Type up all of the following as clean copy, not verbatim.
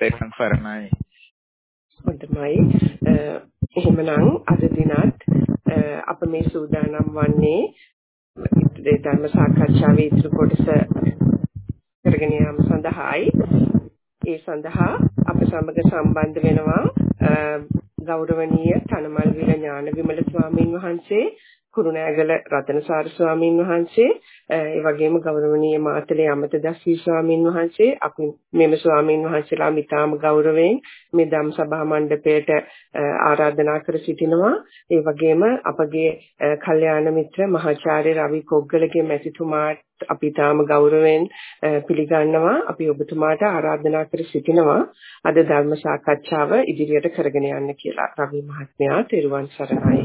තේරුම් සරණයි. හොඳයි. එහෙමනම් අද දිනත් අප මේ සූදානම් වන්නේ ධර්ම සාකච්ඡාවේ ඉදිරි කොටස කරගෙන යාම සඳහායි. ඒ සඳහා අප සමග සම්බන්ධ වෙනවා ගෞරවනීය තනමල්විල ඥානවිමල ස්වාමීන් වහන්සේ, කුරුණෑගල රතනසාර ස්වාමීන් වහන්සේ, ඒ වගේම ගෞරවනීය මාතලේ අමතදස්සී ස්වාමීන් වහන්සේ. අපි මෙම ස්වාමීන් වහන්සේලා මිතාම ගෞරවයෙන් මේ ධම් සභා මණ්ඩපයට ආරාධනා කර සිටිනවා. ඒ වගේම අපගේ කල්යාණ මිත්‍ර මහාචාර්ය රවි කොග්ගලගේ මැතිතුමාට අපි තාම ගෞරවයෙන් පිළිගන්නවා. අපි ඔබතුමාට ආරාධනා කර සිටිනවා අද ධර්ම සාකච්ඡාව ඉදිරියට කරගෙන යන්න කියලා. රවි මහත්මයා තෙරුවන් සරණයි.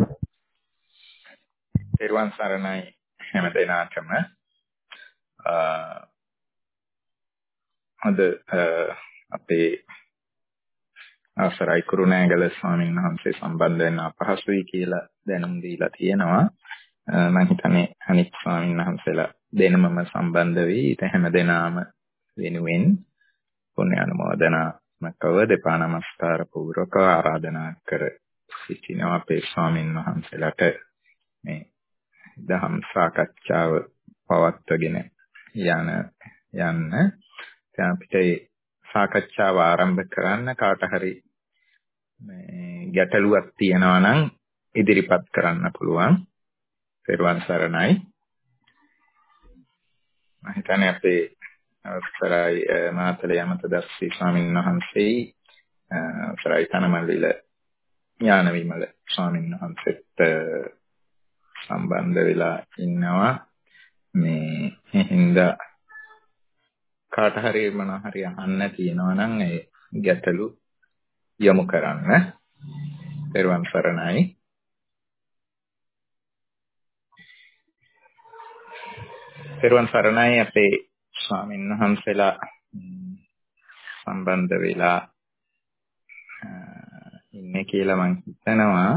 තෙරුවන් සරණයි හැම දිනාටම. අද අපේ අවසරයි කුරුණෑගල ස්වාමීන් වහන්සේ සම්බන්ධ වෙන්න අපහසුයි කියලා දැනුම් දීලා තියෙනවා. මම හිතන්නේ අනිත් ස්වාමීන් වහන්සේලා දෙනමම සම්බන්ධ වෙයි. ඒ හැම දෙනාම වෙනුවෙන් පුණ්‍ය අනුමෝදනාමකව දෙපා නමස්කාර පූර්වක ආරාධනා කර සිටිනවා අපේ ස්වාමීන් වහන්සේලාට මේ දහම් සාකච්ඡාව පවත්වාගෙන යන්න. දැන් අපිට සාකච්ඡාව ආරම්භ කරන්න කාට හරි මේ ගැටලුවක් තියෙනවා නම් ඉදිරිපත් කරන්න පුළුවන්. පෙරවන් සරණයි. මම හිතන්නේ අපේ අවසරයි මාතලේ අමතදස්සී ස්වාමීන් වහන්සේ, අවසරයි තනමල්විල ඥානවිමල ස්වාමීන් වහන්සේත් සම්බන්ධ වෙලා ඉන්නවා. මේ හින්දා කාට හරි මොන හරි අහන්න තියෙනවා නම් ඒ ගැටලු යොමු කරන්න. පෙරවන් සරණයි. පෙරවන් සරණයි අපේ ස්වාමීන් වහන්සේලා සම්බන්ධ වෙලා ඉන්නේ කියලා මම හිතනවා.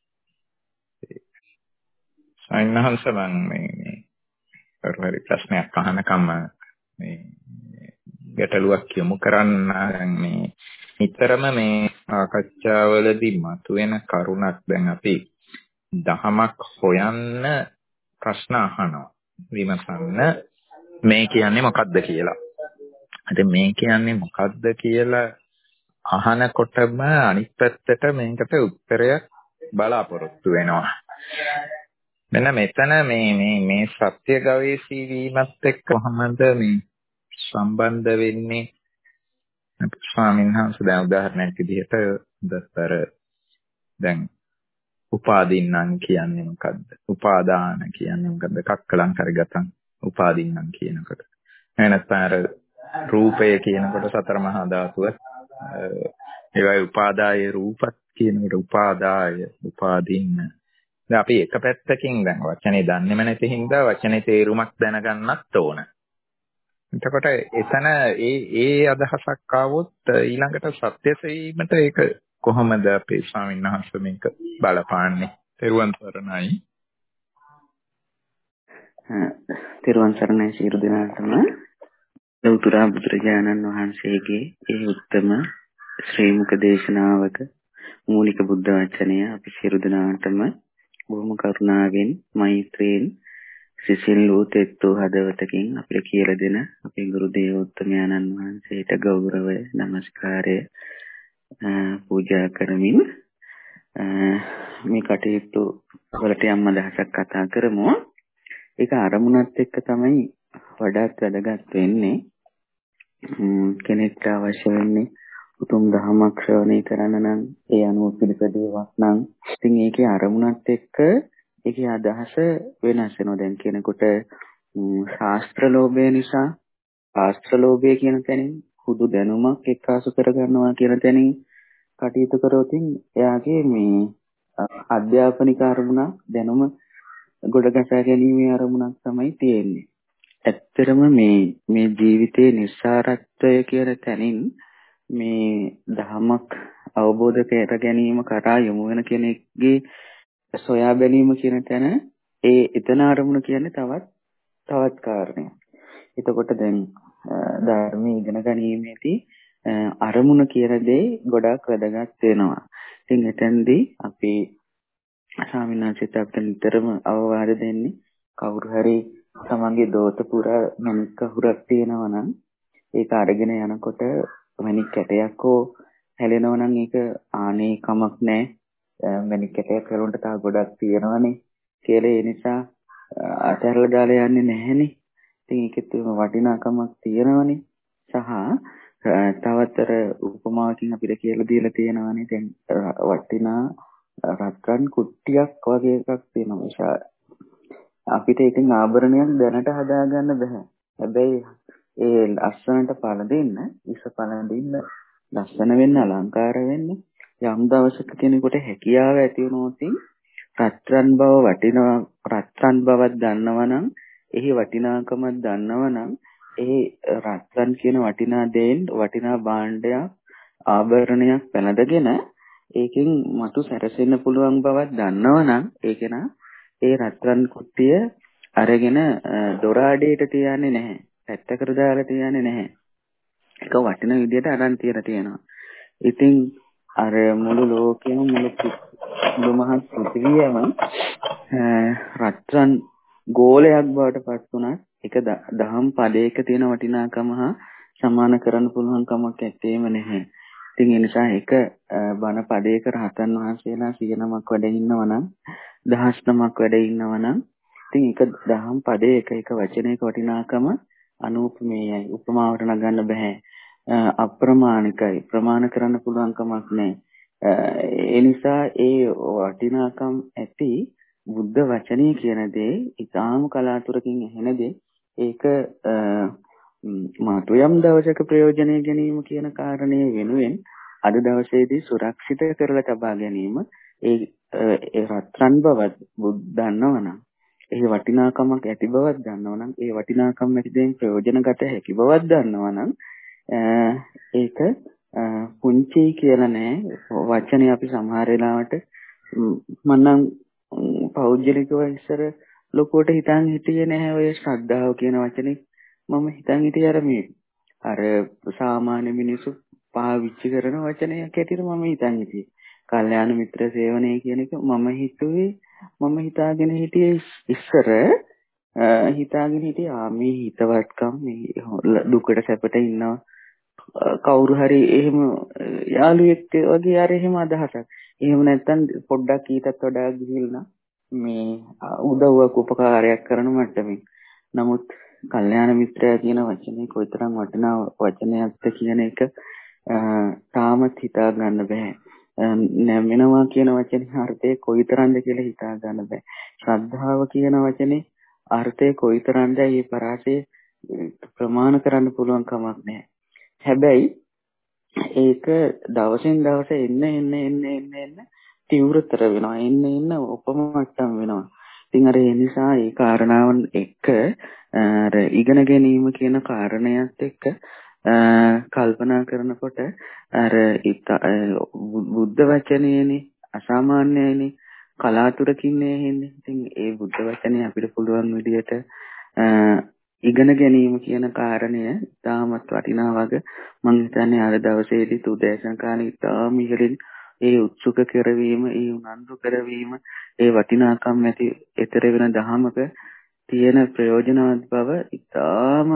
ස්වාමීන් වහන්සේ මම මේ හරි ප්‍රශ්නයක් අහනකම් මේ ගැටලුවක් යොමු කරන්න මේ නිතරම මේ සාකච්ඡාවලදී මතුවෙන කරුණක්. දැන් අපි දහමක් හොයන්න ප්‍රශ්න අහනවා, විමසන්න මේ කියන්නේ මොකක්ද කියලා. ඉතින් මේ කියන්නේ මොකක්ද කියලා අහනකොටම අනිත් පැත්තට මේකට උත්තරයක් බලාපොරොත්තු වෙනවා. මෙන්න මෙතන මේ සත්‍ය ගවේෂී වීමත් එක්ක කොහොමද මේ සම්බන්ධ වෙන්නේ? ස්වාමීන් වහන්සේ දැන් උදාහරණයක් විදිහට දැන් උපාදින්නම් කියන්නේ මොකද්ද? උපාදාන කියන්නේ මොකද්ද? කක්කලං කරගතන් උපාදින්නම් කියනකොට. නැත්නම් රූපය කියනකොට සතර මහා ධාතුව ඒවයි උපාදාය රූපත් කියනකොට උපාදාය උපාදින්න. දැන් අපි එක පැත්තකින් දැන් වචනේ දන්නේම නැති හින්දා වචනේ තේරුමක් දැනගන්නත් ඕන. එතකොට එතන ඒ අදහසක් ආවොත් ඊළඟට සත්‍ය සෙවීමට ඒක කොහොමද අපේ ස්වාමීන් වහන්සේ මේක බලපාන්නේ? තෙරුවන් සරණයි. තෙරුවන් සරණයි සියලු දෙනාටම. ලෞතර බුදුරජාණන් වහන්සේගේ ඒ උත්තම ශ්‍රී මුක දේශනාවක මූලික බුද්ධ වචනය අපි සියලු දෙනාටම බොහොම කරුණාවෙන් මෛත්‍රියෙන් සිසිල් ලෝතෙත්තු හදවතකින් අපිට කියලා දෙන අපේ ගුරු දේවෝත්තමයන්න් වහන්සේට ගෞරවය නමස්කාරය පූජා කරමින් මේ කටයුතු වලට යම් අදහසක් කතා කරමු. ඒක අරමුණත් එක්ක තමයි වඩාත් වැදගත් වෙන්නේ. කෙනෙක්ට අවශ්‍ය වෙන්නේ උතුම් ධර්මයක් ශ්‍රවණය කරන්න නම් ඒ අනුව පිළිපැදීමක් නම් ඉතින් ඒකේ අරමුණත් එක්ක ඒකේ අදහස වෙනස් වෙනවා. දැන් කෙනෙකුට ශාස්ත්‍ර ලෝභය නිසා ශාස්ත්‍ර ලෝභය කියන තැනින් හුදු දැනුමක් එක්කාසු කරගන්නවා කියන තැනින් කටයුතු කරොත් එයාගේ මේ අධ්‍යාපනික අරමුණක් දැනුම ගොඩගසා ගැනීමේ අරමුණක් තමයි තියෙන්නේ. ඇත්තටම මේ ජීවිතයේ නිස්සාරත්වය කියන තැනින් මේ ධමයක් අවබෝධ කර ගැනීම කරා යොමු වෙන කෙනෙක්ගේ සොයා බැලීම කියන තැන එතන අරමුණ කියන්නේ තවත් කාරණයක්. එතකොට දැන් ධර්මයේ ඉගෙන ගැනීමේදී අරමුණ කියන දේ ගොඩාක් වැදගත් වෙනවා. ඉතින් එතෙන්දී අපි ස්වාමීන් වහන්සේට අපිට නිතරම අවවාද දෙන්නේ කවුරු හරි තමන්ගේ දෝත පුරා මණික් අහුරක් තියෙනවා නම් ඒක අරගෙන යනකොට මණික් කැටයක් හෝ හැලෙනවා නම් ඒක ආනේ කමක් නැහැ. මණික් කැටයක් කරුණට තව ගොඩක් තියෙනවනේ කියලා ඒ නිසා අතහැරලා දාලා යන්නේ නැහනේ. ඉතින් ඒකෙත් වටිනාකමක් තියෙනවනේ. සහ තවතර උපමාවකින් අපිට කියලා දීලා තියෙනවානේ දැන් වටිනා රත්රන් කුට්ටියක් වගේ එකක් තියෙනවා. අපිට ඉතින් ආභරණයක් දැනට හදාගන්න බෑ. හැබැයි ඒ ලස්සනට පළඳින්න, ඉස පළඳින්න, ලස්සන වෙන්න, අලංකාර වෙන්න යම් දවසක කෙනෙකුට හැකියාව ඇති වුණොත් රත්රන් බව වටිනවා, රත්රන් බවක් දන්නවනම්, එහි වටිනාකමක් දන්නවනම්, ඒ රත්රන් කියන වටිනා දෙයින් වටිනා භාණ්ඩයක්, ආභරණයක් පැනදගෙන ඒකෙන් මතු සැරසෙන්න පුළුවන් බවක් දන්නවනම් ඒක නා ඒ රත්රන් කුට්ටිය අරගෙන දොර අඩේට තියන්නේ නැහැ. පැත්තකට දාලා තියන්නේ නැහැ. ඒක වටින විදියට අරන් තියලා තියෙනවා. ඉතින් අර මුළු ලෝකෙම මුළු මහත් පෘථිවියම රත්රන් ගෝලයක් බවට පත් වුණත් ඒක දහම් පදයක තියෙන වටිනාකම හා සමාන කරන්න පුළුවන් කමක් ඇත්තේම නැහැ. ඉතින් ඒ නිසා එක බණ පදයක රහතන් වහන්සේලා 100නමක් වැඩ ඉන්නවනම් 1000නමක් වැඩ ඉන්නවනම් ඉතින් එක දහම් පදයක එක වචනයක වටිනාකම අනුපමේයයි. උපමාවට නගන්න බෑ. අප්‍රමාණිකයි. ප්‍රමාණ කරන්න පුළුවන් කමක් නැහැ. ඒ නිසා ඒ වටිනාකම් ඇති බුද්ධ වචනේ කියන දේ ඉතාම කලාතුරකින් ඇහෙන දේ. ඒක මාතුයම් දවසක ප්‍රයෝජනෙ ගැනීම කියන කාරණේ වෙනුවෙන් අද දවසේදී සුරක්ෂිත කරලා තබා ගැනීම ඒ රත්රන් බවත් දන්නවනම් ඒ වටිනාකමක් ඇති බවක් දන්නවනම් ඒ වටිනාකම් ඇති දෙයින් ප්‍රයෝජන ගත හැකි බවක් දන්නවනම් ඒක පුංචි කියලා නෑ වචනේ අපි සමහර වෙලාවට මන්නම් පෞද්ගලිකව ඉස්සර ලොකුවට හිතන් හිටියේ නැහැ ඔය ශ්‍රද්ධාව කියන වචනේ මම හිතන් හිටියේ අර සාමාන්‍ය මිනිස්සු පාවිච්චි කරන වචනයක් ඇටියට මම හිතන් හිටියේ. කල්යාණ මිත්‍ර සේවනය කියන එක මම හිතාගෙන හිටියේ ඉස්සර හිතාගෙන හිටියේ මේ හිතවත්කම් මේ දුකට සැපට ඉන්නවා කවුරු හරි එහෙම යාළුවෙක් වගේ අර එහෙම අදහසක්. එහෙම නැත්නම් පොඩ්ඩක් ඊටත් වඩා ගිහිල්ලා මේ උදව්වක් උපකාරයක් කරන මට්ටමින්. නමුත් කල්යාණ මිත්‍රයා කියන වචනේ කොයිතරම් වටිනා වචනයක්ද කියන එක තාමත් හිතා ගන්න බෑ. නැමෙනවා කියන වචනේ අර්ථය කොයිතරම්ද කියලා හිතා ගන්න බෑ. ශ්‍රද්ධාව කියන වචනේ අර්ථය කොයිතරම්ද මේ පරාසය ප්‍රමාණ කරන්න පුළුවන් කමක් නැහැ. හැබැයි ඒක දවසින් දවස එන්න තීව්‍රතර වෙනවා. එන්න උපමට්ටම් වෙනවා. ඉතින් අර ඒ නිසා ඒ කාරණාවන් එක්ක අර ඉගෙන ගැනීම කියන කාරණයත් එක්ක කල්පනා කරනකොට අර බුද්ධ වචනේනේ අසාමාන්‍යයිනේ කලාතුරකින් නෙන්නේ. ඉතින් ඒ බුද්ධ වචනේ අපිට පුළුවන් විදිහට ඉගෙන ගැනීම කියන කාරණය තාමත් වටිනා වගේ මම හිතන්නේ අර දවසේදී උදෑසන කාලේ තාම ඉහළින් ඒ උත්සුක කරවීම, ඒ උනන්දු කරවීම, ඒ වටිනාකම් ඇති ඊතර වෙන දහමක තියෙන ප්‍රයෝජනවත් බව ඉතාම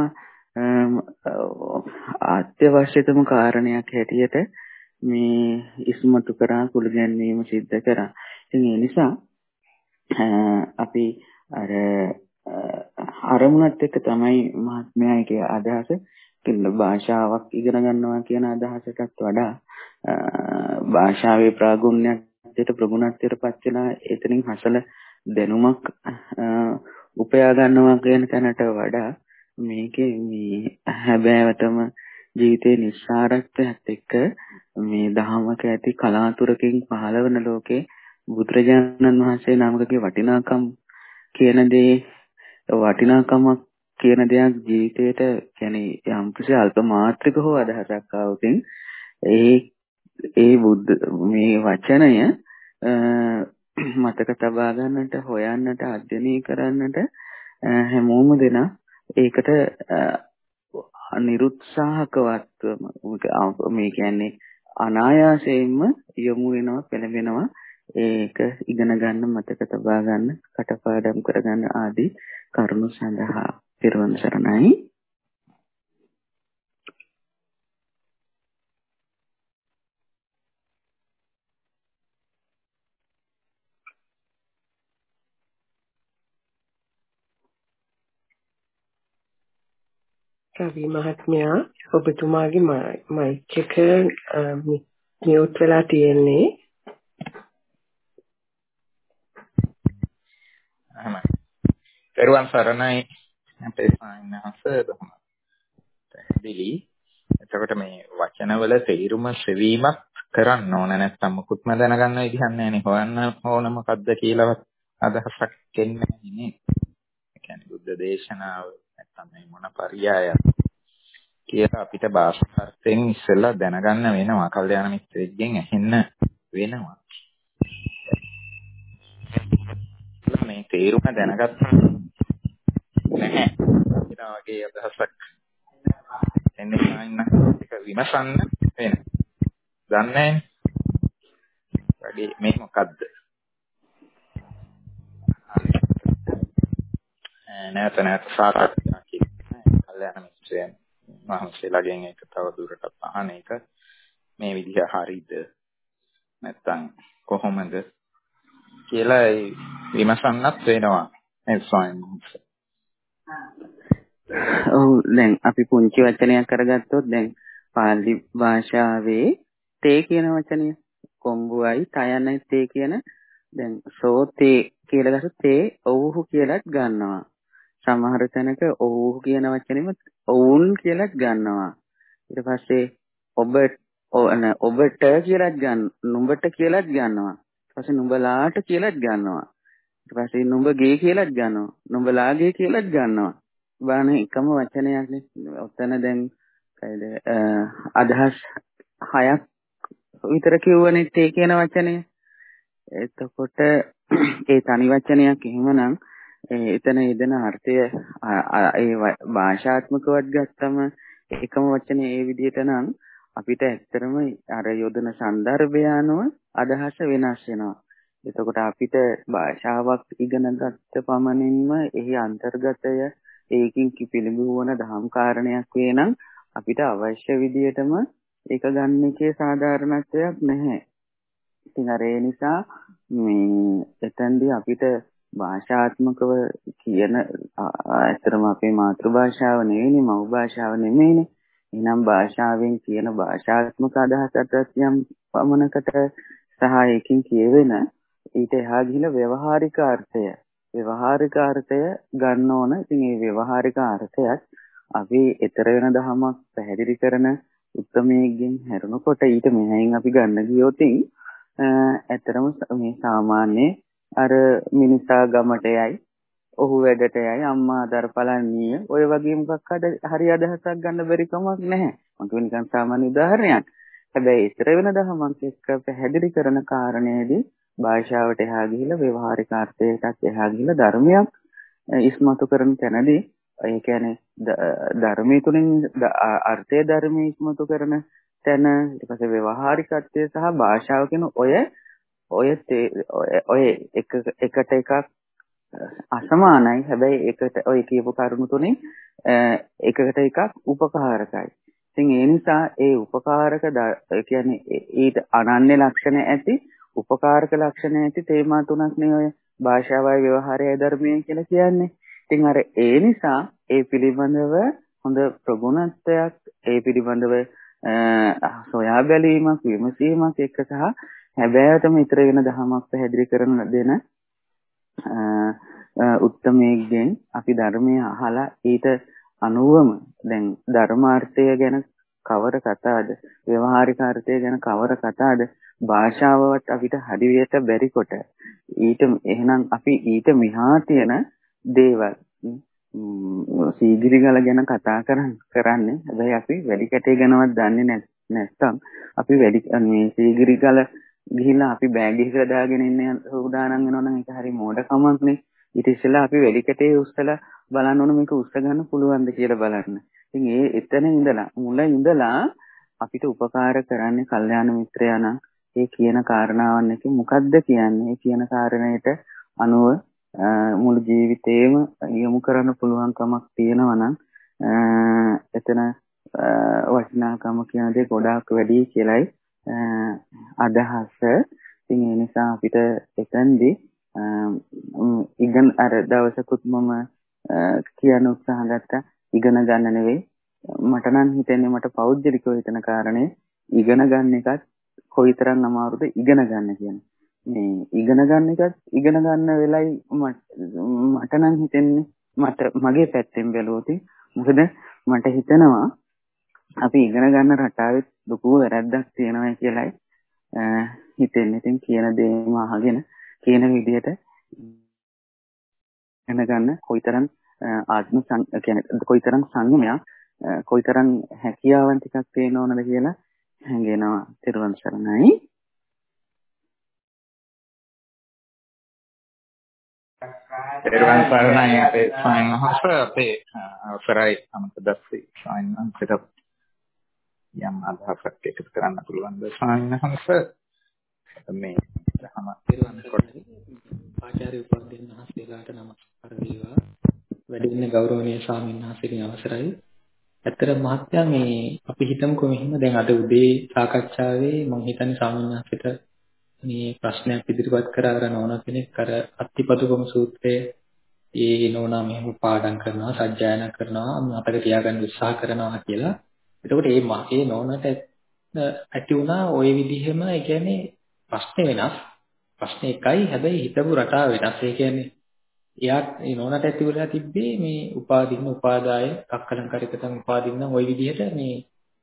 අත්‍යවශ්‍යතම කාරණයක් හැටියට මේ ඉස්මතු කරා කුළු ගැනීම සිද්ධ කරා. ඉතින් ඒ නිසා අපි අර අරමුණත් එක්ක තමයි මහත්මයාගේ අදහස කින්න භාෂාවක් ඉගෙන ගන්නවා කියන අදහසටත් වඩා භාෂාවේ ප්‍රාගුණ්‍යයට ප්‍රගුණත්වයට පත් වෙලා එතනින් හසල දැනුමක් උපයා ගන්නවා කියන තැනට වඩා මේකේ මේ හැබෑවටම ජීවිතේ නිස්සාරත්වයත් එක්ක මේ දහමක ඇති කලාතුරකින් පහළවන ලෝකේ බුදුරජාණන් වහන්සේ නමකගේ වටිනාකම් කියන දේ වටිනාකමක් කියන දෙයක් ජීවිතේට කියන්නේ යම්කිසි අල්ප මාත්‍රික හෝ අදහසක් ආවොතින් ඒ බුද්ධ මේ වචනය මතක තබා ගන්නට හොයන්නට අධ්‍යයනය කරන්නට හැමෝම දෙනා ඒකට නිරුත්සාහකවත්වම මේ කියන්නේ අනායාසයෙන්ම යොමු වෙනවා පෙළඹෙනවා ඒක ඉගෙන ගන්න මතක තබා ගන්න කටපාඩම් කරගන්න ආදී කරුණු සඳහා පිරුවන් සරණයි. රවි මහත්මයා ඔබතුමාගේ මයික් එක මියුට් වෙලා තියෙන්නේ. එහෙමයි. පෙරවන් සරණයි අපේ සායනහස බොහොම පැහැදිලි. එතකොට මේ වචනවල තේරුම සෙවීමක් කරන්න ඕන නැත්නම් මුකුත්ම දැනගන්න විදිහක් නැහැනේ. හොයන්න ඕන මොකද්ද කියලාවත් අදහසක් එන්නේ නැහැ. ඒ කියන්නේ බුද්ධ දේශනාව නැත්නම් මේ මොන පරියායක් කියලා අපිට භාෂාර්ථයෙන් ඉස්සෙල්ලා දැනගන්න වෙනවා. කල්යාණ මිත්‍රයෙක්ගෙන් ඇහෙන්න වෙනවා. මේ තේරුම දැනගත්තා නැහැ. ඊට වගේ අදහසක් එන්නේ නැහැ. ඒක විමසන්න වෙනවා. දන්නේ නැහැ. මේ මොකද්ද? නැවත සාකච්ඡා කියන්නේ කල්යාණ මිත්‍රයන් මහන්සියලාගෙන් ඒක තව දුරටත් අහන එක මේ විදිහ හරියද නැත්නම් කොහොමද කියලා විමසන්නත් වෙනවා ඒ ස්වාමීන්. ඔව් දැන් අපි පුංචි වචනයක් කරගත්තොත් දැන් පාලි භාෂාවේ තේ කියන වචනය කොම්බුවයි තයනයි තේ කියන දැන් සෝ තේ කියලා ගත්තොත් තේ ඔව්හු කියලාත් ගන්නවා. සමහර තැනක ඔව්හු කියන වචනේම ඔවුන් කියලාත් ගන්නවා. ඊට පස්සේ ඔබට කියලාත් ගන්න නුඹට කියලාත් ගන්නවා. ඊට පස්සේ නුඹලාට කියලාත් ගන්නවා. ඊට පස්සේ නුඹගේ කියලාත් ගන්නවා. නුඹලාගේ කියලාත් ගන්නවා. බලන්න එකම වචනයක් නේ. ඔතන දැන් අදහස් 6ක් විතර කියවනේ තේ කියන වචනය. එතකොට ඒ තනි වචනයක් එහෙමනම් එතන යෙදෙන අර්ථය ඒ භාෂාත්මකවත් ගත්තම එකම වචනේ ඒ විදිහට නම් අපිට ඇත්තටම අර යොදන સંદર્ભය අනුව අදහස වෙනස් වෙනවා. එතකොට අපිට භාෂාවක් ඉගෙන ගත්ත පමණින්ම එහි අන්තර්ගතය ඒකින් පිළිඹු වන දහම් කාරණයක් වේ නම් අපිට අවශ්‍ය විදිහටම ඒක ගන්න එකේ සාධාරණත්වයක් නැහැ. ඉතින් අර ඒ නිසා මේ එතෙන්දී අපිට භාෂාත්මකව කියන ඇත්තටම අපේ මාතෘභාෂාව නෙවෙයිනේ මව් භාෂාව නෙමෙයිනේ. එහෙනම් භාෂාවෙන් කියන භාෂාත්මක අදහසට යම් පමණකට සහ ඒකින් කියවෙන ඊට එහා ගිහිලා ව්‍යවහාරික අර්ථය ගන්න ඕන. ඉතින් මේ ව්‍යවහාරික අර්ථයත් අපි ඊතර වෙන දහමක් පැහැදිලි කරන උත්තරමයෙන් හැරුණකොට ඊට මෙහෙන් අපි ගන්න ගියොත් ඇත්තටම මේ සාමාන්‍ය අර මිනිසා ගමට යයි ඔහු වැඩට යයි අම්මා දර බලන්නේ ඔය වගේ මොකක් හරි අදහසක් ගන්න බැරි කමක් නැහැ. මම කියන්නේ නිකන් සාමාන්‍ය උදාහරණයක්. හැබැයි ඊතර වෙන දහමක් එක්ක පැහැදිලි කරන කාරණේදී භාෂාවට එහා ගිහිලා ව්‍යවහාරික අර්ථයටත් එහා ගිහිලා ධර්මයක් ඉස්මතු කරන තැනදී ඒ කියන්නේ ධර්මයේ තුලින් අර්ථය ධර්මයේ ඉස්මතු කරන තැන ඊට පස්සේ ව්‍යවහාරිකත්වය සහ භාෂාව කියන ඔය එකට එකක් අසමානයි. හැබැයි එකට ඔය කියපු කරුණු තුනේ එකකට එකක් උපකාරකයි. ඉතින් ඒ නිසා ඒ උපකාරක කියන්නේ ඊට අනන්‍ය ලක්ෂණ ඇති උපකාරක ලක්ෂණ ඇති තේමා තුනක් නේ ඔය භාෂාවයි ව්‍යවහාරයයි ධර්මයයි කියලා කියන්නේ. ඉතින් අර ඒ නිසා ඒ පිළිබඳව හොඳ ප්‍රගුණත්වයක් ඒ පිළිබඳව සොයා බැලීමක් විමසීමක් එක්ක සහ හැබැයිටම ඊතර වෙන දහමක් පැහැදිලි කරන දෙන උත්තමයෙක්ගෙන් අපි ධර්මය අහලා ඊට අනුවම දැන් ධර්මාර්ථය ගැන කවර කතාවද ව්‍යවහාරික අර්ථය ගැන කවර කතාවද භාෂාවවත් අපිට හරියට බැරි කොට ඊට එහෙනම් අපි ඊට මෙහා තියෙන දේවල් සීගිරිගල ගැන කතා කරන්නේ. හැබැයි අපි වැඩි කැටේ ගැනවත් දන්නේ නැත්නම් අපි වැඩි මේ සීගිරිගල ගිහිල්ලා අපි බෑග් එකකට දාගෙන ඉන්න උදානම් වෙනවා නම් ඒක හරි මෝඩකමක් නේ. ඊට ඉස්සෙල්ලා අපි වැඩි කැටේ උස්සලා බලන්න ඕන මේක උස්ස ගන්න පුළුවන්ද කියලා බලන්න. ඉතින් එතන ඉඳලා මුල ඉඳලා අපිට උපකාර කරන්නේ කල්යාණ මිත්‍රයා නම් ඒ කියන කාරණාවන් එක මොකද්ද කියන්නේ? ඒ කියන කාරණයට අනුව මුළු ජීවිතේම යොමු කරන්න පුළුවන්කමක් තියෙනවා නම් එතන වටිනාකම කියන දේ ගොඩාක් වැඩි කියලායි අදහස. ඉතින් ඒ නිසා අපිට එතෙන්දී ඉගෙන අර දවසකුත් මම කියන උත්සාහ ගත්තා ඉගෙන ගන්න නෙවෙයි මට නම් හිතෙන්නේ මට පෞද්ගලිකව හිතන කාරණේ ඉගෙන ගන්න එකත් කොයිතරම් අමාරුද ඉගෙන ගන්න කියන්නේ. මේ ඉගෙන ගන්න එකත් ඉගෙන ගන්න වෙලයි මට නම් හිතෙන්නේ මගේ පැත්තෙන් බැලුවොත් මොකද මට හිතෙනවා අපි ඉගෙන ගන්න රටාවේ ලොකු වැරැද්දක් තියෙනවා කියලායි හිතෙන්නේ. ඉතින් කියන දේම අහගෙන කියන විදිහට ඉගෙන ගන්න කොයිතරම් කියන්නේ කොයිතරම් සංයමයක් කොයිතරම් හැකියාවන් ටිකක් තියෙන ඕනද කියලා හැඟෙනවා. ත්‍රිවන් සරණයි. ත්‍රිවන් සරණයි අපේ සායනහස අපේ අවසරයි අමතදස්සි සායනහසට යම් අදහසක් එකතු කරන්න පුළුවන් ද සායනහස මේ දහම ත්‍රිවන් සරණයි ආචාර්ය උපාධ්‍යයන් වහන්සේලාට නමස්කාර වේවා. වැඩින්න ගෞරවනීය ස්වාමීන් වහන්සේගේ අවසරයි. ඇත්තට මහත්තයා මේ අපි හිතමුකෝ මෙහිම දැන් අද උදේ සාකච්ඡාවේ මම හිතන්නේ ස්වාමීන් වහන්සේට මේ ප්‍රශ්නයක් ඉදිරිපත් කරා අර නෝනා කෙනෙක් අර අත්තිපතුකම සූත්‍රයේ ඒ නෝනා මෙහෙම පාඩම් කරනවා සජ්ජායනා කරනවා මතක තියාගන්න උත්සාහ කරනවා කියලා. එතකොට මේ නෝනාට ඇති වුණා ওই විදිහෙම ඒ කියන්නේ ප්‍රශ්නේ වෙනස්. ප්‍රශ්නේ එකයි හැබැයි හිතපු රටාව වෙනස්. ඒ කියන්නේ එයාත් ඒ නෝනට ඇති වෙලා තිබ්බේ මේ උපාදින්න උපාදාය කක්කලංකරිකතං උපාදින්න ওই විදිහට මේ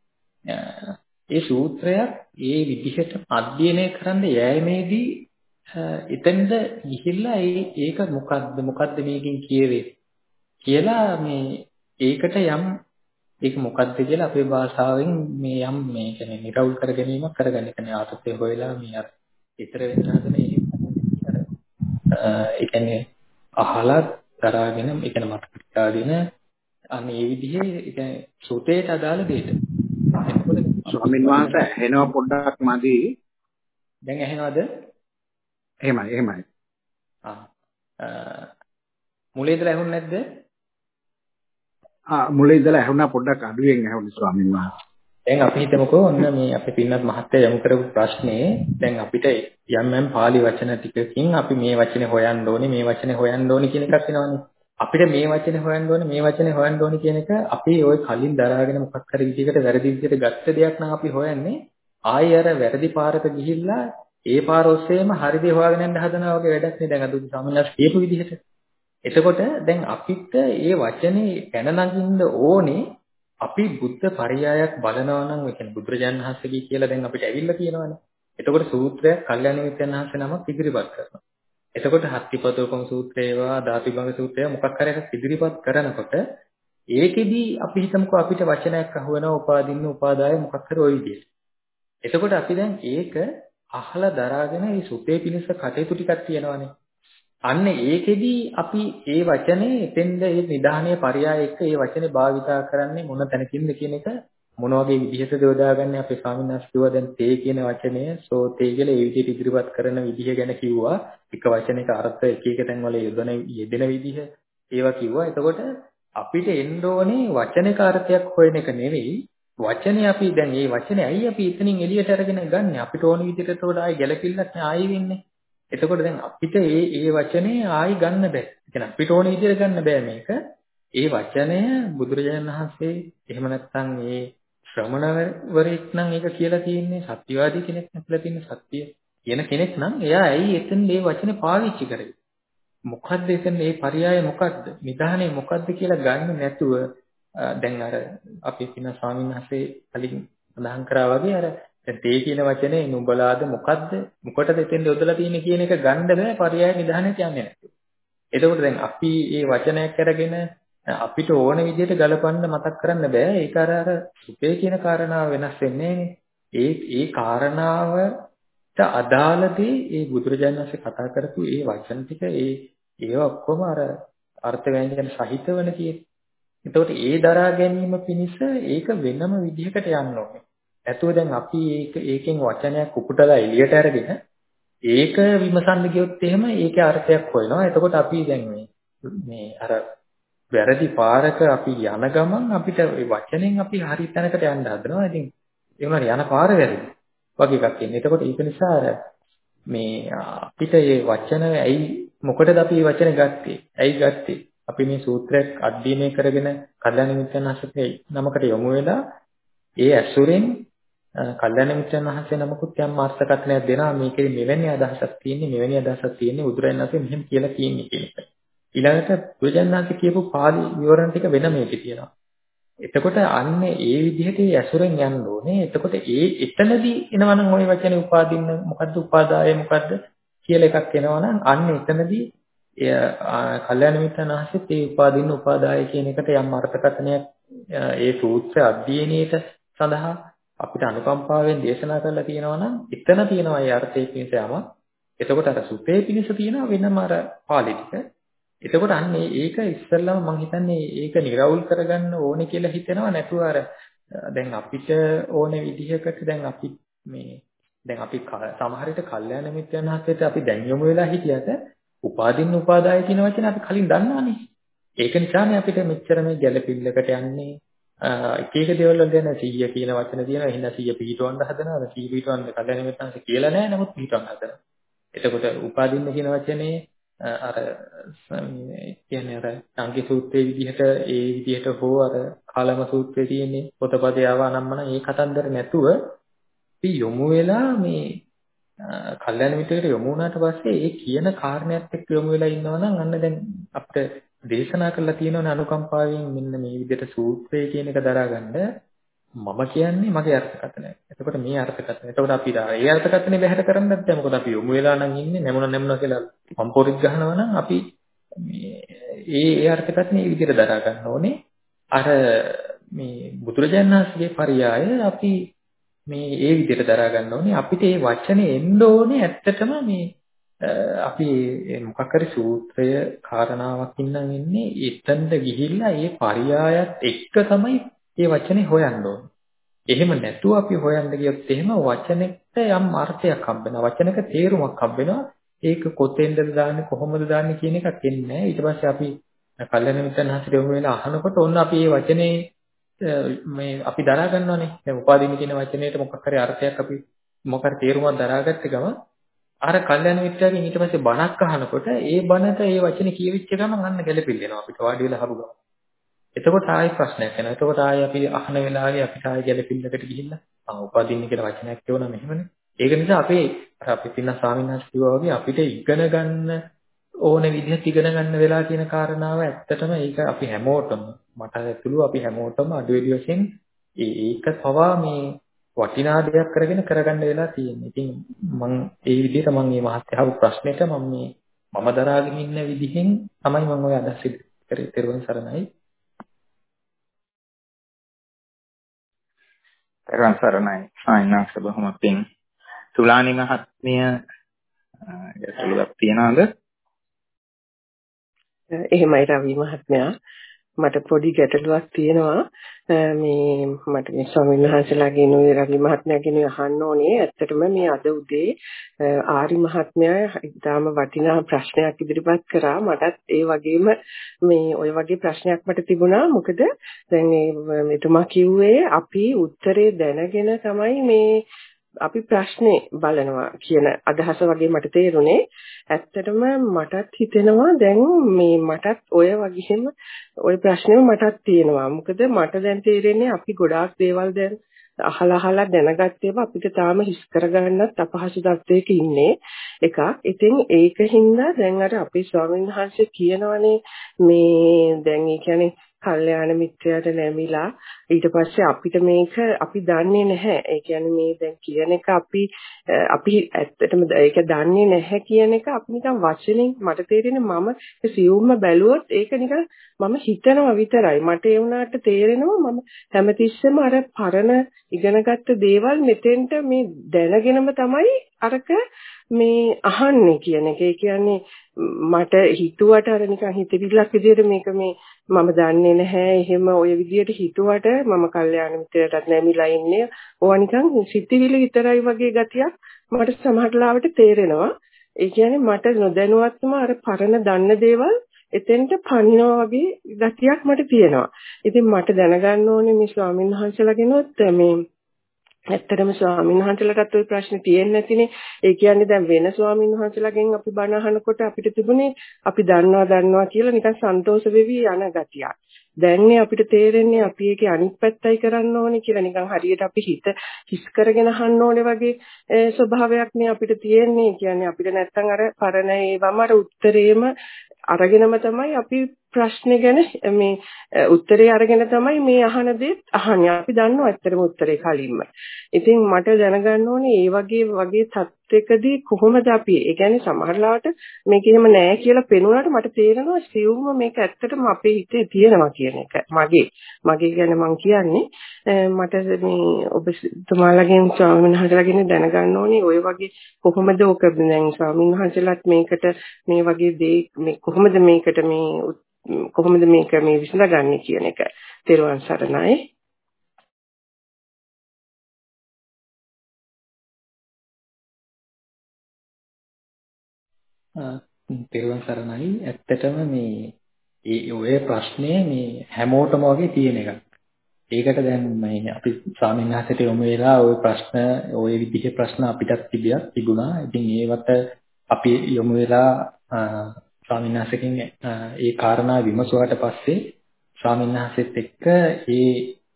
ඒ සූත්‍රයක් ඒ විදිහට අධ්‍යයනය කරන්න යෑමේදී එතෙන්ද ගිහිල්ලා ඒක මොකද්ද මේකෙන් කියවේ කියලා මේ ඒකට යම් ඒක මොකද්ද කියලා අපේ භාෂාවෙන් මේ යම් මේ කියන්නේ නිරවුල් කර ගැනීමක් කරගන්න. ඒ කියන්නේ ආතතේ හොයලා මේ අර ඊතර වෙන්න හදන ඒ කියන්නේ අහලා දරාගෙන ඒ කියන්නේ මතක තියාගෙන අන්න ඒ විදිහේ ඒ කියන්නේ සූතේට අදාළ දෙයට. එතකොට ස්වාමීන් වහන්සේ ඇහෙනවා පොඩ්ඩක් මදි. දැන් ඇහෙනවද? එහෙමයි. මුලේ ඉඳලා ඇහුන්නේ නැද්ද? මුලින් ඉඳලා ඇහුණා පොඩ්ඩක් අඩුවෙන් ඇහුණා ස්වාමීන් වහන්සේ. දැන් අපි හිතමුකෝ ඔන්න මේ අපේ පින්නත් මහත්තයා යොමු කරපු ප්‍රශ්නේ දැන් අපිට යම් පාලි වචන ටිකකින් අපි මේ වචනේ හොයන්න ඕනේ මේ වචනේ හොයන්න ඕනේ කියන එකක් වෙනවනේ. අපිට මේ වචනේ හොයන්න ඕනේ මේ වචනේ හොයන්න ඕනේ කියන එක අපි ওই කලින් දරාගෙන මොකක් හරි විදිහකට වැරදි විදිහට ගත්ත දෙයක් නම් අපි හොයන්නේ ආයෙ අර වැරදි පාරක ගිහිල්ලා ඒ පාර ඔස්සේම හරි දේ හොයාගෙන යන්න හදනවා වගේ වැඩක් නේ දැන් අද සාමාන්‍යයෙන් කියපු විදිහට. එතකොට දැන් අපිට මේ වචනේ පැන නගින්න ඕනේ අපි බුද්ධ පරියායක් බලනවා නම් ඒ කියන්නේ බුදුරජාණන් වහන්සේගේ කියලා දැන් අපිට ඇවිල්ලා කියනවනේ. එතකොට සූත්‍රයක් කල්යාණ මිත්‍රයන් වහන්සේ නමක් ඉදිරිපත් කරනවා. එතකොට හත්තිපතෝපම සූත්‍රේවා ධාතුභංග සූත්‍රය මොකක් හරි එකක් ඉදිරිපත් කරනකොට ඒකෙදි අපි හිතමුකෝ අපිට වචනයක් අහුවෙනවා උපාදින්න උපාදාය මොකක් හරි ওই විදිහට. එතකොට අපි දැන් ඒක අහලා දරාගෙන මේ සුතේ පිණිස කටයුතු ටිකක් තියෙනවානේ. අන්න ඒකෙදි අපි ඒ වචනේ එතෙන්ද ඒ නිදානයේ පරයය එක්ක ඒ වචනේ භාවිතා කරන්නේ මොන තැනකින්ද කියන එක මොන වගේ විදිහටද යොදාගන්නේ අපේ ස්වාමීන් වහන්සේ කිව්වා දැන් තේ කියන වචනය සෝතේ කියලා ඒ විදිහට ඉදිරිපත් කරන විදිහ ගැන කිව්වා එක වචනයක අර්ථ එක එක තැන් වල යෙදෙන විදිහ ඒවා කිව්වා. එතකොට අපිට එන්න ඕනේ වචනයක අර්ථයක් හොයන එක නෙවෙයි වචනේ අපි දැන් මේ වචනේ ඇයි අපි එතනින් එළියට අරගෙන ගන්න අපිට ඕන විදිහට ඒකට ආයි ගැළපෙන්නත් ආයි වෙන්නේ. එතකොට දැන් අපිට මේ වචනේ ආයි ගන්න බෑ. ඒ කියන්නේ අපිට ඕන විදිහට ගන්න බෑ මේක. ඒ වචනය බුදුරජාණන් වහන්සේ එහෙම නැත්නම් මේ ශ්‍රමණවරයෙක් නම් ඒක කියලා තියෙන්නේ සත්‍යවාදී කෙනෙක් නම් කියලා තියෙන්නේ සත්‍ය කියන කෙනෙක් නම් එයා ඇයි එතන මේ වචනේ පාවිච්චි කරේ? මොකද්ද එතන මේ පරයය මොකද්ද? නිදානේ මොකද්ද කියලා ගන්න නැතුව දැන් අර අපි කියන ස්වාමීන් වහන්සේ කලින් සඳහන් කරා වගේ අර දැන් තේ කියන වචනේ නුඹලාද මොකද්ද මොකටද එතෙන් යොදලා තියෙන්නේ කියන එක ගන්න බෑ පරයය නිදානෙට යන්නේ නැතුව. එතකොට දැන් අපි මේ වචනයක් අරගෙන අපිට ඕන විදිහට ගලපන්න මතක් කරන්න බෑ. ඒක අර සුපේ කියන කාරණාව වෙනස් වෙන්නේ ඒ කාරණාවට අදාළදී ඒ බුදුරජාණන් වහන්සේ කතා කරපු ඒ වචන ටික ඒවා ඔක්කොම අර අර්ථ ව්‍යංජන සහිතවන කියේ. එතකොට ඒ දරා ගැනීම පිණිස ඒක වෙනම විදිහකට යන්න ඕනේ. නැතුව දැන් අපි ඒකෙන් වචනයක් උපුටලා එළියට අරගෙන ඒක විමසන්න ගියොත් එහෙම ඒකේ අර්ථයක් හොයනවා. එතකොට අපි දැන් මේ අර වැරදි පාරක අපි යන ගමන් අපිට ඒ වචනෙන් අපි හරි තැනකට යන්න හදනවා. ඉතින් ඒ වුණාට යන පාර වැරදි වගේ එකක් එන්නේ. එතකොට ඒක නිසා අර මේ අපිට මේ වචන ඇයි මොකටද අපි මේ වචන ගත්තේ? ඇයි ගත්තේ? අපි මේ සූත්‍රයක් අධ්‍යයනය කරගෙන කල්‍යාණ මිත්‍රයන් වහන්සේ නමකට යොමු වෙලා ඒ ඇසුරෙන් කල්‍යාණ මිත්‍රයන් වහන්සේ නමකුත් යම් මාර්ගකථනයක් දෙනවා මේකේ මෙවැනි අදහසක් තියෙන්නේ බුදුරජාණන් වහන්සේ මෙහෙම කියලා කියන්නේ කියන එක. ඊළඟට බුදුරජාණන් වහන්සේ කියපු පාළි විවරණ ටික වෙන මේකේ තියෙනවා. එතකොට අන්නේ ඒ විදිහට ඇසුරෙන් යන්න ඕනේ. එතකොට එතනදී එනවනම් ওই වචනේ උපාදින්න මොකද්ද උපාදාය මොකද්ද කියලා එකක් එනවනම් අන්න එතනදී කල්‍යාණ මිත්‍රයන් වහන්සේ ඒ උපාදින්න උපාදාය කියන එකට යම් අර්ථකථනයක් ඒ සූත්‍ර අධ්‍යයනයේට සඳහා අපිට අනුකම්පාවෙන් දේශනා කරලා තියෙනවා නම් එතන තියෙනවා ඒ අර්ථයේ පිණිස යම. එතකොට අර සුතේ පිණිස තියෙනවා වෙනම අර පාළි ටික. එතකොට අන්න ඒක ඉස්සෙල්ලාම මම හිතන්නේ ඒක නිරවුල් කරගන්න ඕනේ කියලා හිතෙනවා. නැතුව අර දැන් අපිට ඕනේ විදිහකට දැන් අපි සමහර විට කල්යාණ මිත්‍රයන් වහන්සේට අපි දැන් යොමු වෙලා හිටියට උපාදින්න උපාදාය කියන වචනේ අපි කලින් දන්නවනේ. ඒක නිසානේ අපිට මෙච්චර මේ ගැළපිල්ලකට යන්නේ. එක එක දේවල් වල දැන 100 කියන වචන තියෙනවා. එහෙනම් 100 පිටවන්න හදනවා. 100 පිටවන්න කල්යාණ මිත්‍රයන් වහන්සේ කියලා නැහැ. නමුත් පිටවන්න හදනවා. එතකොට උපාදින්න කියන වචනේ අර කියන්නේ අර සංකේ සූත්‍රයේ විදිහට ඒ විදිහට හෝ අර කාලම සූත්‍රයේ තියෙන්නේ පොතපතේ ආවා නම් ඒ කතන්දර නැතුව අපි යොමු වෙලා මේ කල්‍යාණ මිත්‍රයෙකුට යොමු වුණාට පස්සේ ඒ කියන කාරණයක් එක්ක යොමු වෙලා ඉන්නවා නම් අන්න දැන් අපිට දේශනා කරලා තියෙනවනේ අනුකම්පාවෙන් මෙන්න මේ විදිහට සූත්‍රය කියන එක දරාගන්න මම කියන්නේ මගේ අර්ථකථනය. එතකොට මේ අර්ථකථනය. එතකොට අපි ඒ අර්ථකථනේ බැහැර කරන්නත් බෑ. මොකද අපි යොමු වෙලා නම් ඉන්නේ නැමුණා කියලා පම්පෝරික් ගහනවා නම් අපි ඒ අර්ථකථනේ මේ විදිහට දරා ගන්න ඕනේ. අර මේ බුදුරජාණන් වහන්සේගේ පරියාය අපි මේ ඒ විදිහට දරා ගන්න ඕනේ. අපිට මේ වචනේ එන්න ඕනේ ඇත්තටම මේ අපි මොකක් හරි සූත්‍රය කාරණාවක් ඉන්නම් ඉන්නේ එතනට ගිහිල්ලා ඒ පරියායත් එක්ක තමයි මේ වචනේ හොයන්න ඕනේ. එහෙම නැතුව අපි හොයන්න ගියොත් එහෙම වචනෙට යම් අර්ථයක් හම්බ වෙනවා. වචනක තේරුමක් හම්බ වෙනවා. ඒක කොතෙන්ද දාන්නේ කොහොමද දාන්නේ කියන එකක් එන්නේ නැහැ. ඊට පස්සේ අපි කල්‍යාණ මිත්‍රයන් හසිර යොමු වෙලා අහනකොට ඔන්න අපි මේ වචනේ මේ අපි දරා ගන්නවානේ. දැන් උපාදින්න කියන වචනේට මොකක් හරි අර්ථයක් අපි මොකක් හරි තේරුමක් දරාගත්ත ගම අර කල්‍යාණ මිත්‍රයාගෙන් ඊට පස්සේ බණක් අහනකොට ඒ බණට ඒ වචනේ කියවිච්ච ගමන් අන්න ගැළපෙල්ලෙනවා අපිට වාඩි වෙලා හරු ගමන්. එතකොට ආයෙ ප්‍රශ්නයක් එනවා. එතකොට ආයෙ අපි අහන වෙලාවේ අපිට ආයෙ ගැළපෙල්ලකට ගිහිල්ලා උපාදින්න කියලා වචනයක් කියවනවා මෙහෙමනේ. ඒක නිසා අපි පින්න ස්වාමීන් වහන්සේ කිව්වා වගේ අපිට ඉගෙන ගන්න ඕන විදිහට ඉගෙන ගන්න වෙලා කියන කාරණාව ඇත්තටම ඒක අපි හැමෝටම මට ඇතුළු අපි හැමෝටම අඩුවෙඩි වශයෙන් ඒක පවා මේ වටිනා දෙයක් කරගෙන කරගන්න වෙලා තියෙනවා. ඉතින් මම ඒ විදිහට මම මේ මහත්යහව ප්‍රශ්නෙට මම දරාගෙන ඉන්න විදිහෙන් තමයි මම ඔය අදහස් ඉදිරි කරේ. සරණයි. තෙරුවන් සරණයි. සායනාක්ෂ බොහොම පිං. තුලානි මහත්මිය ගැටලුවක් තියනවද? එහෙමයි රවි මහත්මයා. මට පොඩි ගැටලුවක් තියෙනවා. මේ මට මේ ස්වාමීන් වහන්සේලාගෙන් ඔය රවි මහත්මයාගෙන් අහන්න ඕනේ. ඇත්තටම මේ අද උදේ ආරි මහත්මයා ඉතාම වටිනා ප්‍රශ්නයක් ඉදිරිපත් කරා. මටත් ඒ වගේම මේ ඔය වගේ ප්‍රශ්නයක් මට තිබුණා. මොකද දැන් එතුමා කිව්වේ අපි උත්තරේ දැනගෙන තමයි මේ අපි ප්‍රශ්නේ බලනවා කියන අදහස වගේ මට තේරුනේ. ඇත්තටම මටත් හිතෙනවා දැන් මේ මටත් ඔය වගේම ওই ප්‍රශ්නේම මටත් තියෙනවා. මොකද මට දැන් තේරෙන්නේ අපි ගොඩාක් දේවල් දැන් අහලා දැනගත්තේම අපිට තාම හිස් කරගන්නත් අපහසු තත්ත්වයක ඉන්නේ එකක්. ඉතින් ඒකින්ද දැන් අර අපේ ස්වාමීන් වහන්සේ කියනවානේ මේ දැන් ඒ කියන්නේ කල්යාණ මිත්‍රයාට නැමිලා ඊට පස්සේ අපිට මේක අපි දන්නේ නැහැ. ඒ කියන්නේ මේ දැන් කියන එක අපි ඇත්තටම ඒක දන්නේ නැහැ කියන එක අපි නිකන් වචනෙන් මට තේරෙන්නේ මම සියුම්ම බැලුවොත් ඒක නිකන් මම හිතනවා විතරයි. මට ඒ වුණාට තේරෙනවා මම හැමතිස්සෙම අර පරණ ඉගෙනගත්ත දේවල් මෙතෙන්ට මේ දැනගෙනම තමයි අරක මේ අහන්නේ කියන එක. ඒ කියන්නේ මට හිතුවට අර නිකන් හිතවිල්ලක් විදියට මේක මේ මම දන්නේ නැහැ. එහෙම ওই විදියට හිතුවට මම කල්යාණ මිත්‍රයටත් නැමිලා ඉන්නේ. ඕවා නිකන් සිතිවිලි විතරයි වගේ ගතියක් මට සමහර ලාවට තේරෙනවා. ඒ කියන්නේ මට නොදැනුවත්වම අර පරණ දන්න දේවල් එතෙන්ට පනිනවා වගේ ගතියක් මට තියෙනවා. ඉතින් මට දැනගන්න ඕනේ මේ ස්වාමීන් වහන්සේලාගෙනොත් මේ ඇත්තටම ස්වාමීන් වහන්සේලාටත් ওই ප්‍රශ්නේ තියෙන්නේ නැතිනේ. ඒ කියන්නේ දැන් වෙන ස්වාමීන් වහන්සේලාගෙන් අපි බණ අහනකොට අපිට තිබුණේ අපි දන්නවා කියලා නිකන් සන්තෝෂ වෙවි යන ගතියක්. දැන්නේ අපිට තේරෙන්නේ අපි ඒකේ අනිත් පැත්තයි කරන්න ඕනේ කියලා නිකන් හරියට අපි හිස් කරගෙන අහන්න ඕනේ වගේ ස්වභාවයක් නේ අපිට තියෙන්නේ. කියන්නේ අපිට නැත්තම් අර පරණ ඒවම අර උත්තරේම අරගෙනම තමයි අපි ප්‍රශ්නේ ගැන මේ උත්තරේ අරගෙන තමයි මේ අහන දේ අහන්නේ. අපි දන්නවා ඇත්තටම උත්තරේ කලින්ම. ඉතින් මට දැනගන්න ඕනේ මේ වගේ තත්ත්වයකදී කොහොමද අපි ඒ කියන්නේ සමහරලාට මේක එහෙම නෑ කියලා පෙනුනට මට තේරෙනවා සිවුම මේක ඇත්තටම අපේ හිතේ තියෙනවා කියන එක. මගේ කියන්නේ මං කියන්නේ මට මේ ඔබ තුමාලගෙන් ස්වාමීන් වහන්සේලාගෙන් දැනගන්න ඕනේ ඔය වගේ කොහොමද ඔක දැන් ස්වාමීන් වහන්සේලාත් මේකට මේ වගේ දේ මේ කොහොමද මේක මේ විසඳගන්නේ කියන එක. තෙරුවන් සරණයි. තෙරුවන් සරණයි. ඇත්තටම මේ ඔය ප්‍රශ්නේ මේ හැමෝටම වගේ තියෙන එකක්. ඒකට දැන් මේ අපි ස්වාමීන් වහන්සේට යොමු වෙලා ওই ප්‍රශ්න ওই විදිහේ ප්‍රශ්න අපිටත් තිබුණා. ඉතින් ඒවට අපි යොමු වෙලා ස්වාමීන් වහන්සේකින් ඒ කාරණා විමසුවාට පස්සේ ස්වාමීන් වහන්සේත් එක්ක ඒ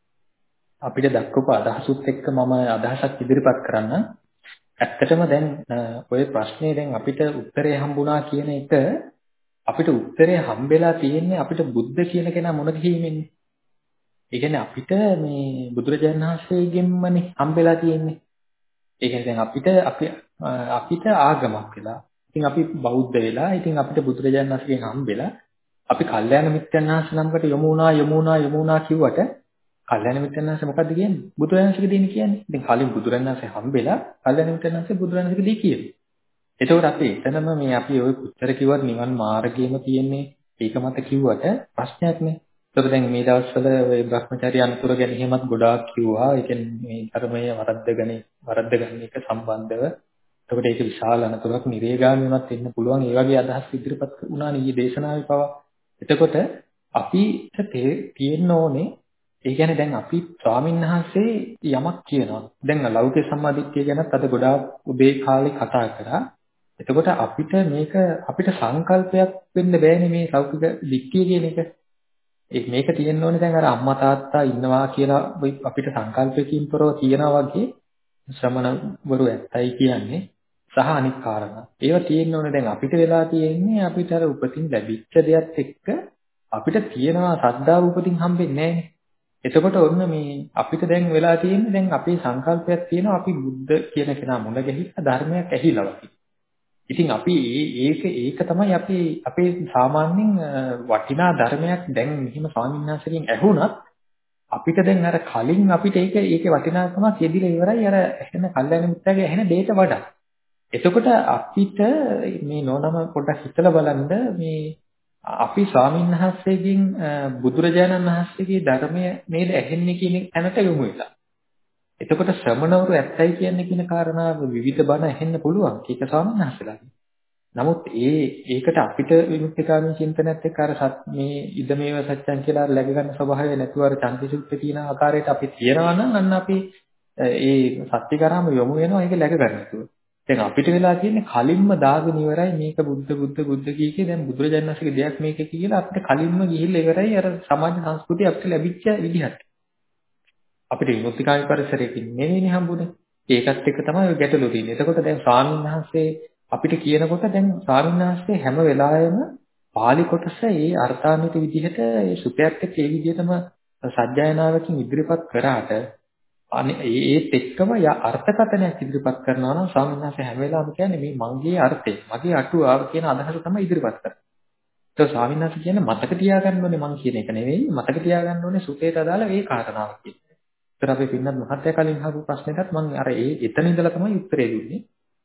අපිට දක්වපු අදහසුත් එක්ක මම අදහසක් ඉදිරිපත් කරන්න. ඇත්තටම දැන් ওই ප්‍රශ්නේ දැන් අපිට උත්තරේ හම්බුණා කියන එක අපිට උත්තරේ හම්බෙලා තියෙන්නේ අපිට බුද්ධ කියන කෙනා මොන ගිහිමින්නේ. ඒ කියන්නේ අපිට මේ බුදුරජාණන් වහන්සේගෙන්මනේ හම්බෙලා තියෙන්නේ. ඒ කියන්නේ දැන් අපිට ආගමක් වෙලා. ඉතින් අපි බෞද්ධ වෙලා. ඉතින් අපිට බුදුරජාණන් වහන්සේගෙන් හම්බෙලා අපි කල්යාණ මිත්‍රයන් වහන්සේ නමකට යොමු වුණා කිව්වට කල්යාණ මිත්‍රයන් වහන්සේ මොකද්ද කියන්නේ? බුදුරජාණන් වහන්සේගේ දෙන්නේ කියන්නේ. ඉතින් කලින් බුදුරජාණන් වහන්සේ හම්බෙලා කල්යාණ මිත්‍රයන් වහන්සේ බුදුරජාණන් වහන්සේගේ දී කියන්නේ. එතකොට අපි එතනම මේ අපි ওই උත්තර කිව්වත් නිවන් මාර්ගයේම තියෙන්නේ ඒක මත කිව්වට ප්‍රශ්නයක් නේ. ඒතකොට දැන් මේ දවස්වල ওই Brahmacharya අනුතර ගැන එහෙමත් ගොඩාක් කිව්වා. ඒ කියන්නේ මේ ධර්මයේ වරද්දගන්න එක සම්බන්ධව. එතකොට ඒක විශාල අනතුරක් නිරේගාමී වුණත් වෙන්න පුළුවන්. ඒ වගේ අදහස් ඉදිරිපත් වුණා නේ දේශනාවේ පවා. එතකොට අපිට තියෙන්න ඕනේ ඒ කියන්නේ දැන් අපි ස්වාමීන් වහන්සේ යමක් කියනවා. දැන් ලෞකික සම්මාදිට්ඨිය ගැනත් අද ගොඩාක් උදේ කාලේ කතා කරා. එතකොට අපිට සංකල්පයක් වෙන්න බෑනේ මේ ලෞකික දික්කිය කියන එක. මේක තියෙන්න ඕනේ දැන් අර අම්මා තාත්තා ඉන්නවා කියලා අපිට සංකල්පයකින් තොරව තියනවා වගේ ශ්‍රමණවරු ඇත්තයි කියන්නේ සහ අනික් කාරණා. ඒවා තියෙන්න ඕනේ දැන් අපිට වෙලා තියෙන්නේ අපිට අර උපතින් ලැබිච්ච දෙයක් එක්ක අපිට තියෙනවා ශ්‍රද්ධාව උපතින් හම්බෙන්නේ නැහැනේ. එතකොට ඔන්න මේ අපිට දැන් වෙලා තියෙන්නේ දැන් අපේ සංකල්පයක් තියෙනවා අපි බුද්ධ කියන කෙනා මුණ ගැහිලා ධර්මයක් ඇහිලා වගේ. ඉතින් අපි ඒක තමයි අපේ සාමාන්‍යයෙන් වටිනා ධර්මයක් දැන් මෙහිම ස්වාමීන් වහන්සේගෙන් ඇහුණත් අපිට දැන් අර කලින් අපිට ඒකේ වටිනාකමක් යෙදිලා ඉවරයි අර එහෙන කල්යනා මිත්‍යාගේ එහෙන දෙයට වඩා. එතකොට අපිට මේ නෝනම පොඩ්ඩක් හිතලා බලන්න මේ අපි ස්වාමීන් වහන්සේගෙන් බුදුරජාණන් වහන්සේගේ ධර්මය නේද ඇහෙන්නේ කියන තැනට යොමු වෙලා. එතකොට ශ්‍රමණවරු ඇත්තයි කියන්නේ කියන කාරණාව විවිධ බණ ඇහෙන්න පුළුවන්. ඒක ස්වාමීන් වහන්සේලාගේ. නමුත් ඒකට අපිට විමුක්තිකාමී චින්තනයත් එක්ක අර මේ ඉදමේව සත්‍යං කියලා läග ගන්න ස්වභාවය නැතුව අර චන්දිසුත්ති කියන ආකාරයට අපි තියනවා නම් අන්න අපි ඒ සත්‍ය කරාම යොමු වෙනවා ඒක läග ගන්න නැතුව. දැන් අපිට වෙලා තියෙන්නේ කලින්ම දාගෙන ඉවරයි මේක බුද්ධ කීකේ දැන් බුදුරජාණන් වහන්සේගේ දෙයක් මේක කියලා අපිට කලින්ම ගිහිල්ලා ඉවරයි අර සමාජ සංස්කෘතිය අපිට ලැබිච්ච විදිහට. අපිට විමුක්තිකාමී පරිසරයකින් නෙවෙයිනේ හම්බුනේ. ඒකත් එක්ක තමයි ඔය ගැටලුව තියෙන්නේ. එතකොට දැන් ස්වාමීන් වහන්සේ අපිට කියනකොට දැන් ස්වාමීන් වහන්සේ හැම වෙලාවෙම පාලි කොටස ඒ අර්ථාන්විත විදිහට ඒ සුපයත් එක්ක ඒ විදිහටම සජ්ජායනාවකින් ඉදිරිපත් කරාට ඒත් එක්කම අර්ථකථනයක් ඉදිරිපත් කරනවා නම් ස්වාමීන් වහන්සේ හැම වෙලාවෙම කියන්නේ මේ මගේ අර්ථය මගේ අටුවාව කියන අදහස තමයි ඉදිරිපත් කරන්නේ. ඒක ස්වාමීන් වහන්සේ කියන්නේ මතක තියාගන්න ඕනේ මං කියන එක නෙවෙයි මතක තියාගන්න ඕනේ සුපේට අදාළ ඒ කාරණාව කියන්නේ. ඒතර අපි පින්නත් මහත්ය කලින් අහපු ප්‍රශ්නෙටත් මම අර එතන ඉඳලා තමයි උත්තරේ දුන්නේ.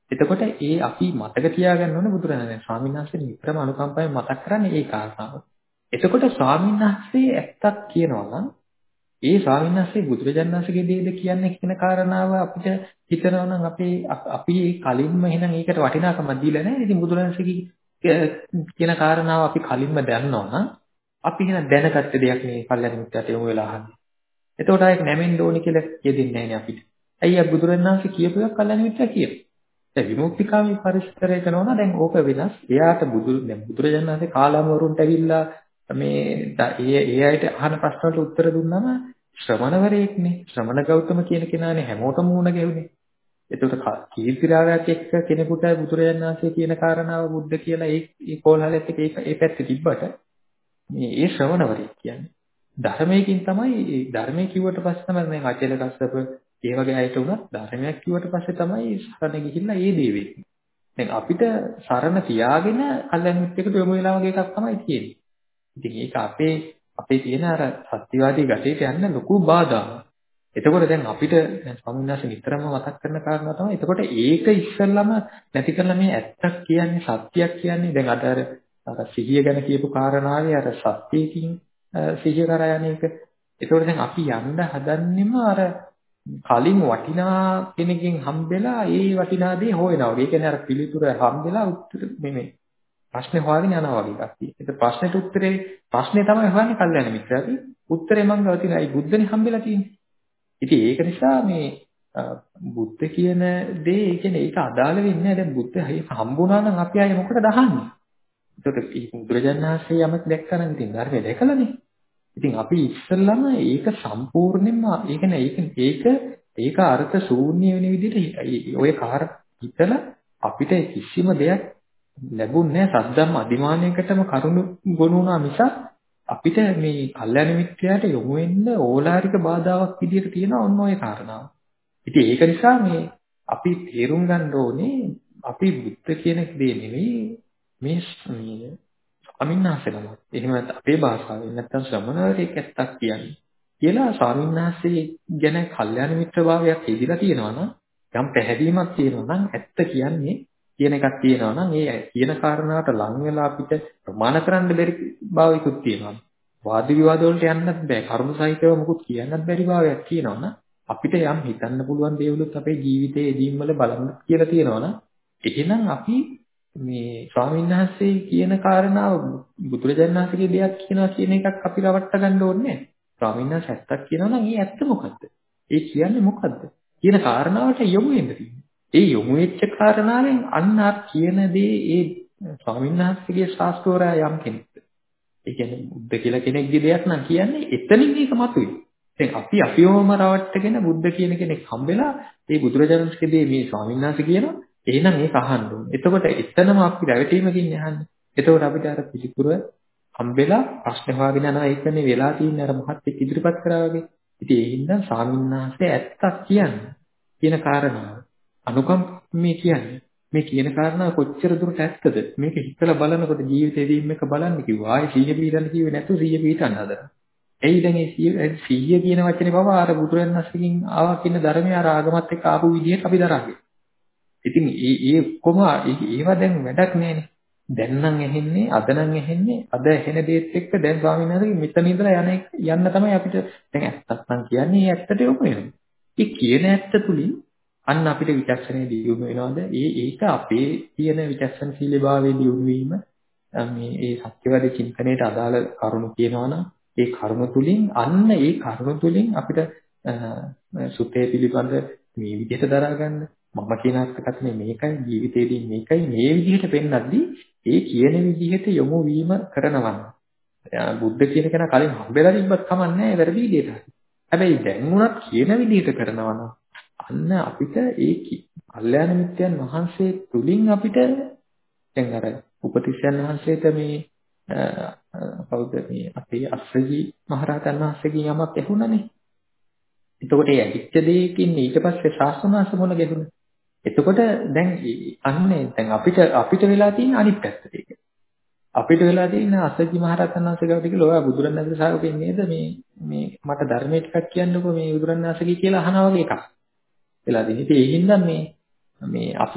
එතකොට ඒ අපි මතක තියාගන්න ඕනේ බුදුරජාණන් ස්වාමීන් වහන්සේ නිතරම අනුකම්පාවෙන් මතක් කරන්නේ ඒ කාරණාව. එතකොට ස්වාමීන් වහන්සේ ඇත්තක් කියනවා නම් ඒ ස්වාමීන් වහන්සේ බුදුරජාණන් වහන්සේගේ දේද කියන්නේ කියන කාරණාව අපිට හිතනවා නම් අපි කලින්ම එහෙනම් ඒකට වටිනාකමක් දීලා නැහැ. ඉතින් බුදුරජාණන්සේගේ කියන කාරණාව අපි කලින්ම දන්නවා නම් අපි එහෙනම් දැනගත්ත දෙයක් මේ කල්යනා මිත්‍යාට යොමු වෙලා අහන්නේ. එතකොට ආයෙත් නැමෙන්න ඕනි කියලා කියදෙන්නේ නැහැ නේ අපිට. ඇයි අර බුදුරජාණන් වහන්සේ කියපු එක කල්යනා මිත්‍යා කියනවා. දැන් විමුක්තිකාමී පරිසරය කරනවා දැන් ඕක වෙනස්. එයාට බුදුරජාණන් වහන්සේ කාලාමවරුන්ට ඇවිල්ලා ඒ අයට අහන ප්‍රශ්න වලට උත්තර දුන්නාම ශ්‍රමණවරයෙක්නේ. ශ්‍රමණ ගෞතම කියන කෙනානේ හැමෝටම මුණ ගැහුනේ. එතකොට කීර්තිරාවයක් එක්ක කෙනෙකුට බුදුරජාණන් වහන්සේ කියන කාරණාව බුද්ධ කියලා ඒ කෝලහලෙත් එක්ක ඒ පැත්තේ තිබ්බට මේ ඒ ශ්‍රමණවරයෙක් කියන්නේ ධර්මයෙන් තමයි ධර්මයේ කිව්වට පස්සේ තමයි දැන් අචල කස්සප ඒ වගේ අයට උනත් ධර්මයක් කිව්වට පස්සේ තමයි සරණ ගිහිල්ලා ඒ දේ වෙන්නේ. දැන් අපිට සරණ තියාගෙන කල්යනා මිත්‍රෙකුට යොමු වෙලා වගේ එකක් තමයි තියෙන්නේ. ඉතින් ඒක අපේ තියෙන අර සත්‍යවාදී ගතියට යන්න ලොකු බාධාවක්. එතකොට දැන් අපිට දැන් ස්වාමීන් වහන්සේ නිතරම මතක් කරන කාරණා තමයි. එතකොට ඒක ඉස්සෙල්ලම නැති කරලා මේ ඇත්තක් කියන්නේ සත්‍යයක් කියන්නේ දැන් අර සිහිය ගැන කියපු කාරණාවේ අර සත්‍යයෙන් සිහිය කරා යන එක. එතකොට දැන් අපි යන්න හදන්නෙම අර කලින් වටිනා කෙනකින් හම්බෙලා ඒ වටිනා දේ හොයනවා. ඒ කියන්නේ අර පිළිතුර හම්බෙලා උත්තර මේ ප්‍රශ්නේ හොයාගෙන යනවා වගේ එකක් තියෙනවා. ඒක ප්‍රශ්නේ තමයි හොයන්නේ කල්යනා මිත්‍රාටි. උත්තරේ මං ගාව තියෙන අයි බුද්ධනේ හම්බෙලා තියෙන්නේ. ඉතින් ඒක නිසා මේ බුද්ධ කියන දේ ඒ කියන්නේ ඒක අදාළ වෙන්නේ නැහැ. දැන් බුද්ධ හම්බුණා නම් අපි ආයේ මොකටද අහන්නේ? ඒකට බුදුරජාණන් වහන්සේ යමක් දැක්කා නම් ඉතින් ධර්මය දැකලානේ. ඉතින් අපි ඉස්සෙල්ලාම ඒක සම්පූර්ණයෙන්ම ඒක අර්ථ ශූන්‍ය වෙන විදිහට ඔය කාර හිතලා අපිට කිසිම දෙයක් ලැබුණේ නැහැ. සද්දම් අධිමානයකටම කරුණු ගොනුණා මිසක් අපිට මේ කල්යනා මිත්‍යාට යොමු වෙන්න ඕලාරික බාධාවක් විදිහට තියෙන ඔන්න ඔය කාරණාව. ඉතින් ඒක නිසා මේ අපි තේරුම් ගන්න ඕනේ අපි බුද්ධ කියන දේ නෙවෙයි මේ ස්වාමීන් වහන්සේලා. එහෙම නැත්නම් අපේ භාෂාවෙන් නැත්නම් ශ්‍රමණවරයෙක් ඇත්තක් කියන්නේ කියලා ස්වාමීන් වහන්සේ ගැන කල්යාණ මිත්‍රභාවයක් හේදිලා තියෙනවා නම් යම් පැහැදීමක් තියෙනවා නම් ඇත්ත කියන්නේ කියන එකක් තියෙනවා නම් ඒ කියන කාරණාවට ලං වෙලා අපිට ප්‍රමාණ කරන්න බැරි භාවිකුත් තියෙනවා. වාද විවාද වලට යන්නත් බෑ. කර්ම සහිතව මොකුත් කියන්නත් බැරි භාවයක් තියෙනවා නම් අපිට යම් හිතන්න පුළුවන් දේවලුත් අපේ ජීවිතයේ එදීම් වල බලන්න කියලා තියෙනවා නම් එහෙනම් අපි මේ ස්වාමීන් වහන්සේ කියන කාරණාව බුදුරජාණන් වහන්සේගේ දෙයක් කියනවා කියන එකක් අපි රවට්ට ගන්න ඕනේ නැහැ. ස්වාමීන් වහන්සේ ඇත්තක් කියනවා නම් ඒ ඇත්ත මොකද්ද? ඒ කියන්නේ මොකද්ද? කියන කාරණාවට යොමු වෙන්න තියෙනවා. ඒ යොමු වෙච්ච කාරණාවෙන් අන්න කියන දේ ඒ ස්වාමීන් වහන්සේගේ ශාස්ත්‍රෝරය යම් කෙනෙක්ද. ඒ කියන්නේ බුද්ධ කියලා කෙනෙක්ගේ දෙයක් නම් කියන්නේ එතනින් මේක මතුවේ. දැන් අපි අපිවම රවට්ටගෙන බුද්ධ කියන කෙනෙක් හම්බෙලා ඒ බුදුරජාණන්ගේ දේ මේ ස්වාමීන් වහන්සේ කියනවා එහෙනම් ඒක අහන්න ඕනේ. එතකොට එතනම අපි රැවටීමකින් යහන්නේ. එතකොට අපිට අර පිළිතුර හම්බෙලා ප්‍රශ්න හොයාගෙන යනවා ඒකනේ වෙලා තියෙන්නේ අර මහත් එක්ක ඉදිරිපත් කරා වගේ. ඉතින් ඒ හින්දා ස්වාමීන් වහන්සේ ඇත්තක් කියන්නේ කියන කාරණාව අනුකම්පේ කියන්නේ මේ කියන කාරණාව කොච්චර දුරට ඇත්තද මේක හිතලා බලනකොට ජීවිතේදී මේක බලන්න කිව්වා. ආයේ 100 පිටන්න කිව්වේ නැතුව 100 පිටන්න හදනවා. එයි දැන් ඒ 100 කියන වචනේ පවා අර බුදුරජාණන් වහන්සේකින් ආවා කියන ධර්මයේ අර ආගමත් එක්ක ආපු විදිහට අපි දරාගෙන. ඉතින් ඒ ඔක්කොම ඒවා දැන් වැඩක් නෑනේ. දැන් නම් ඇහෙන්නේ අද නම් ඇහෙන්නේ අද ඇහෙන දේත් එක්ක දැන් ස්වාමීන් වහන්සේ මෙතන ඉඳලා යන්න තමයි අපිට දැන් ඇත්තක් නම් කියන්නේ ඒ ඇත්තට යොමු වෙනවා. ඒ කියන ඇත්ත තුලින් අන්න අපිට විචක්ෂණයේ දියුණු වෙනවද? ඒක අපේ තියෙන විචක්ෂණශීලීභාවයේ දියුණු වීම මේ ඒ සත්‍යවාදී චින්තනයට අදාළ කරුණු කියනවා නම් ඒ කරුණු තුලින් අන්න ඒ කරුණු තුලින් අපිට සුතේ පිළිබඳ මේ විදිහට දරා ගන්න මම කියන අර්ථකථනය මේකයි ජීවිතේදී මේකයි මේ විදිහට පෙන්නද්දී ඒ කියන විදිහට යොමු වීම කරනවා. බුද්ධ කියන කෙනා කලින් හම්බෙලා තිබ්බත් කමන්නේ නැහැ වැරදි විදිහට. හැබැයි දැන් උනත් කියන විදිහට කරනවා නම් අන්න අපිට ඒ කල්යාණ මිත්‍යයන් වහන්සේ තුලින් අපිට දැන් අර උපතිස්සයන් වහන්සේට මේ කවුද මේ අපේ අස්සජි මහරහතන් වහන්සේගෙන් යමක් ඇහුණානේ. එතකොට ඒ ඇහිච්ච දෙයකින් ඊට පස්සේ ශාස්ත්‍රනාස මොන ගැහුණා. එතකොට දැන් අන්නේ දැන් අපිට වෙලා තියෙන අනිත් පැත්තට ඒක. අපිට වෙලා තියෙන අස්සජි මහරහතන් වහන්සේ ගාවට ගිහලා ඔයා බුදුරණවහන්සේ ශාවකෙන් නේද මේ මට ධර්මයේ ටිකක් කියන්නකෝ මේ බුදුරණවහන්සේගේ කියලා අහනවා වගේ එකක්. වෙලා තියෙන. ඉතින් ඒ හින්දා මේ අපි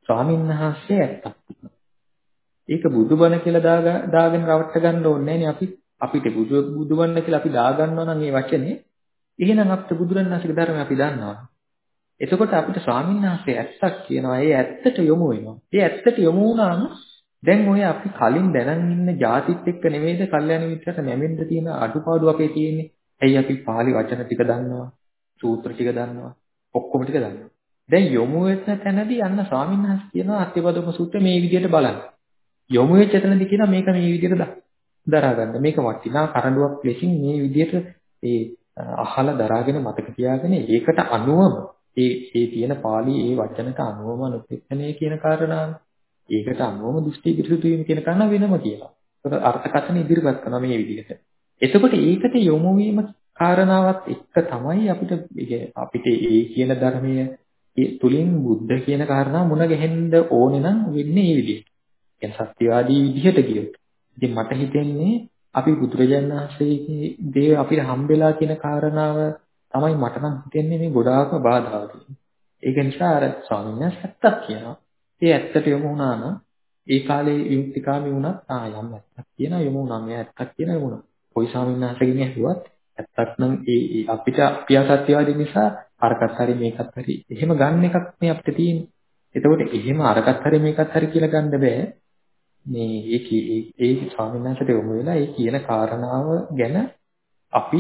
ස්වාමීන් වහන්සේ ඇත්තක්. ඒක බුදුබණ කියලා දාගෙන රවට්ට ගන්න ඕනේ නෑනේ අපිට බුදුබණ කියලා අපි දාගන්නවා නම් මේ වචනේ එහෙනම් අපිට බුදුරණාහිගේ ධර්මය අපි දන්නවා. එතකොට අපිට ස්වාමීන් වහන්සේ ඇත්තක් කියනවා. ඒ ඇත්තට යොමු වෙනවා. ඒ ඇත්තට යොමු වුණාම දැන් ඔය අපි කලින් දැනන් ඉන්න જાතිත් එක්ක නෙමෙයිද කල්යාණ මිත්‍රට නැමෙන්න තියෙන අඩුපාඩු අපේ තියෙන්නේ. ඇයි අපි පාළි වචන ටික දන්නවා, සූත්‍ර ටික දන්නවා, ඔක්කොම ටික දන්නවා. දැන් යොමු වෙච්ච තැනදී අන්න ස්වාමීන් වහන්සේ කියනවා අත්‍යවදම සූත්‍රය මේ විදිහට බලන්න. යොමු වෙච්ච තැනදී කියනවා මේක මේ විදිහට දරා ගන්න. මේක වටිනා කරඬුවක් ලෙසින් මේ විදිහට ඒ අහලා දරාගෙන මතක තියාගෙන ඒකට අනුවම ඒ තියෙන පාළි ඒ වචනට අනුවම අනුපෙත්තනේ කියන කාරණාව. ඒකට අනුවම දෘෂ්ටි පිරිසුදු වීම කියන කාරණා වෙනම කියනවා. ඒක අර්ථකථන ඉදිරිපත් කරනවා මේ විදිහට. එතකොට ඒකට යොමු වීම කාරණාවත් එක්ක තමයි අපිට ඒ කියන ධර්මයේ තුලින් බුද්ධ කියන කාරණා මුණ ගැහෙන්න ඕනේ නම් වෙන්නේ මේ විදිහට. කියන්නේ සත්‍යවාදී විදිහට කියොත්. ඉතින් මට හිතෙන්නේ අපි බුදුරජාණන් වහන්සේගේ දේ අපිට හම්බෙලා කියන කාරණාව තමයි මට නම් හිතෙන්නේ මේ ගොඩාක්ම බාධා තියෙන්නේ. ඒක නිසා අර ස්වාමීන් වහන්සේ ඇත්තක් කියනවා. ඒ ඇත්තට යොමු වුණා නම් ඒ කාලේ විමුක්තිකාමී වුණත් යම් ඇත්තක් කියනවා යොමු වුණා. මේ ඇත්තක් කියනවා යොමු වුණා. කොයි ස්වාමීන් වහන්සේගෙන් ඇහුවත් ඇත්තක් නම් ඒ අපිට සත්‍යවාදී නිසා අරකට හරි මේකත් හරි එහෙම ගන්න එකක් මේ අපිට තියෙන්නේ. එතකොට එහෙම අරකට හරි මේකත් හරි කියලා ගන්න බෑ. මේ ඒ ස්වාමීන් වහන්සේට යොමු වෙලා ඒ කියන කාරණාව ගැන අපි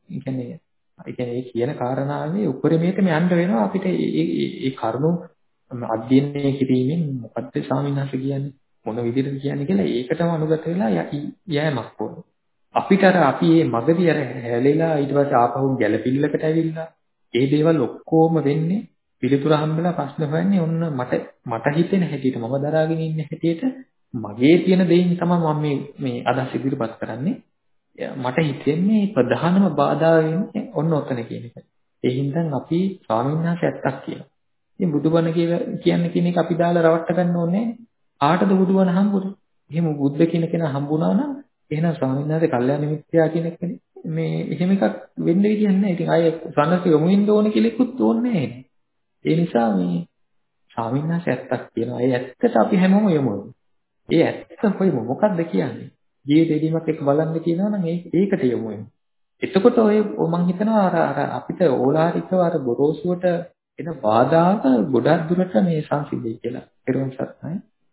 ඒ කියන කාරණාවේ උපරිමයටම යන්න වෙනවා අපිට ඒ කරුණු අධ්‍යයනය කිරීමෙන් මොකද්ද ස්වාමීන් වහන්සේ කියන්නේ මොන විදිහටද කියන්නේ කියලා ඒකටම අනුගත වෙලා යෑමක් ඕන. අපිට අපි මේ මගදී හැලෙලා ඊට පස්සේ ආපහු ගැළපිල්ලකට ඇවිල්ලා ඒ දේවල් ඔක්කොම වෙන්නේ පිළිතුර හම්බෙලා ප්‍රශ්න හොයන්නේ ඔන්න මට හිතෙන හැටියට මම දරාගෙන ඉන්න හැටියට මගේ තියෙන දෙයින් තමයි මම මේ අදහස් ඉදිරිපත් කරන්නේ. මට හිතෙන්නේ ප්‍රධානම බාධා වෙන්නේ ඔන්න ඔතන කියන එක. ඒ හින්දා අපි ස්වාමීන් වහන්සේ ඇත්තක් කියනවා. ඉතින් බුදුබණ කියන්නේ කියන එක අපි දාලා රවට්ට ගන්න ඕනේ නෑ. ආටද බුදුබණ හම්බුනේ. එහෙම බුද්ධ කියන කෙනා හම්බුණා නම් එහෙනම් ස්වාමීන් වහන්සේ කල්යාණ මිත්‍යා කියන එක මේ එහෙම එකක් වෙන්න විදියක් නෑ. ඉතින් ආයේ සන්නස යොමු වෙන්න ඕනේ කියලා ඉක්ුත් ඕනේ නෑ. ඒ නිසා මේ ස්වාමීන් වහන්සේ ඇත්තක් කියනවා. ඒ ඇත්තට අපි හැමෝම යමු. ඒ ඇත්ත කොයිම මොකක්ද කියන්නේ? ජීවිතේදීමත් එක්ක බලන්න කියනවා නම් ඒකට යමු වෙනවා. එතකොට ඔය මම හිතනවා අර අපිට ඕලාරිකව අර ගොරෝසුවට එන බාධාක ගොඩක් දුරට මේ සංසිද්ධිය කියලා. ඊළඟ සත්‍යයි.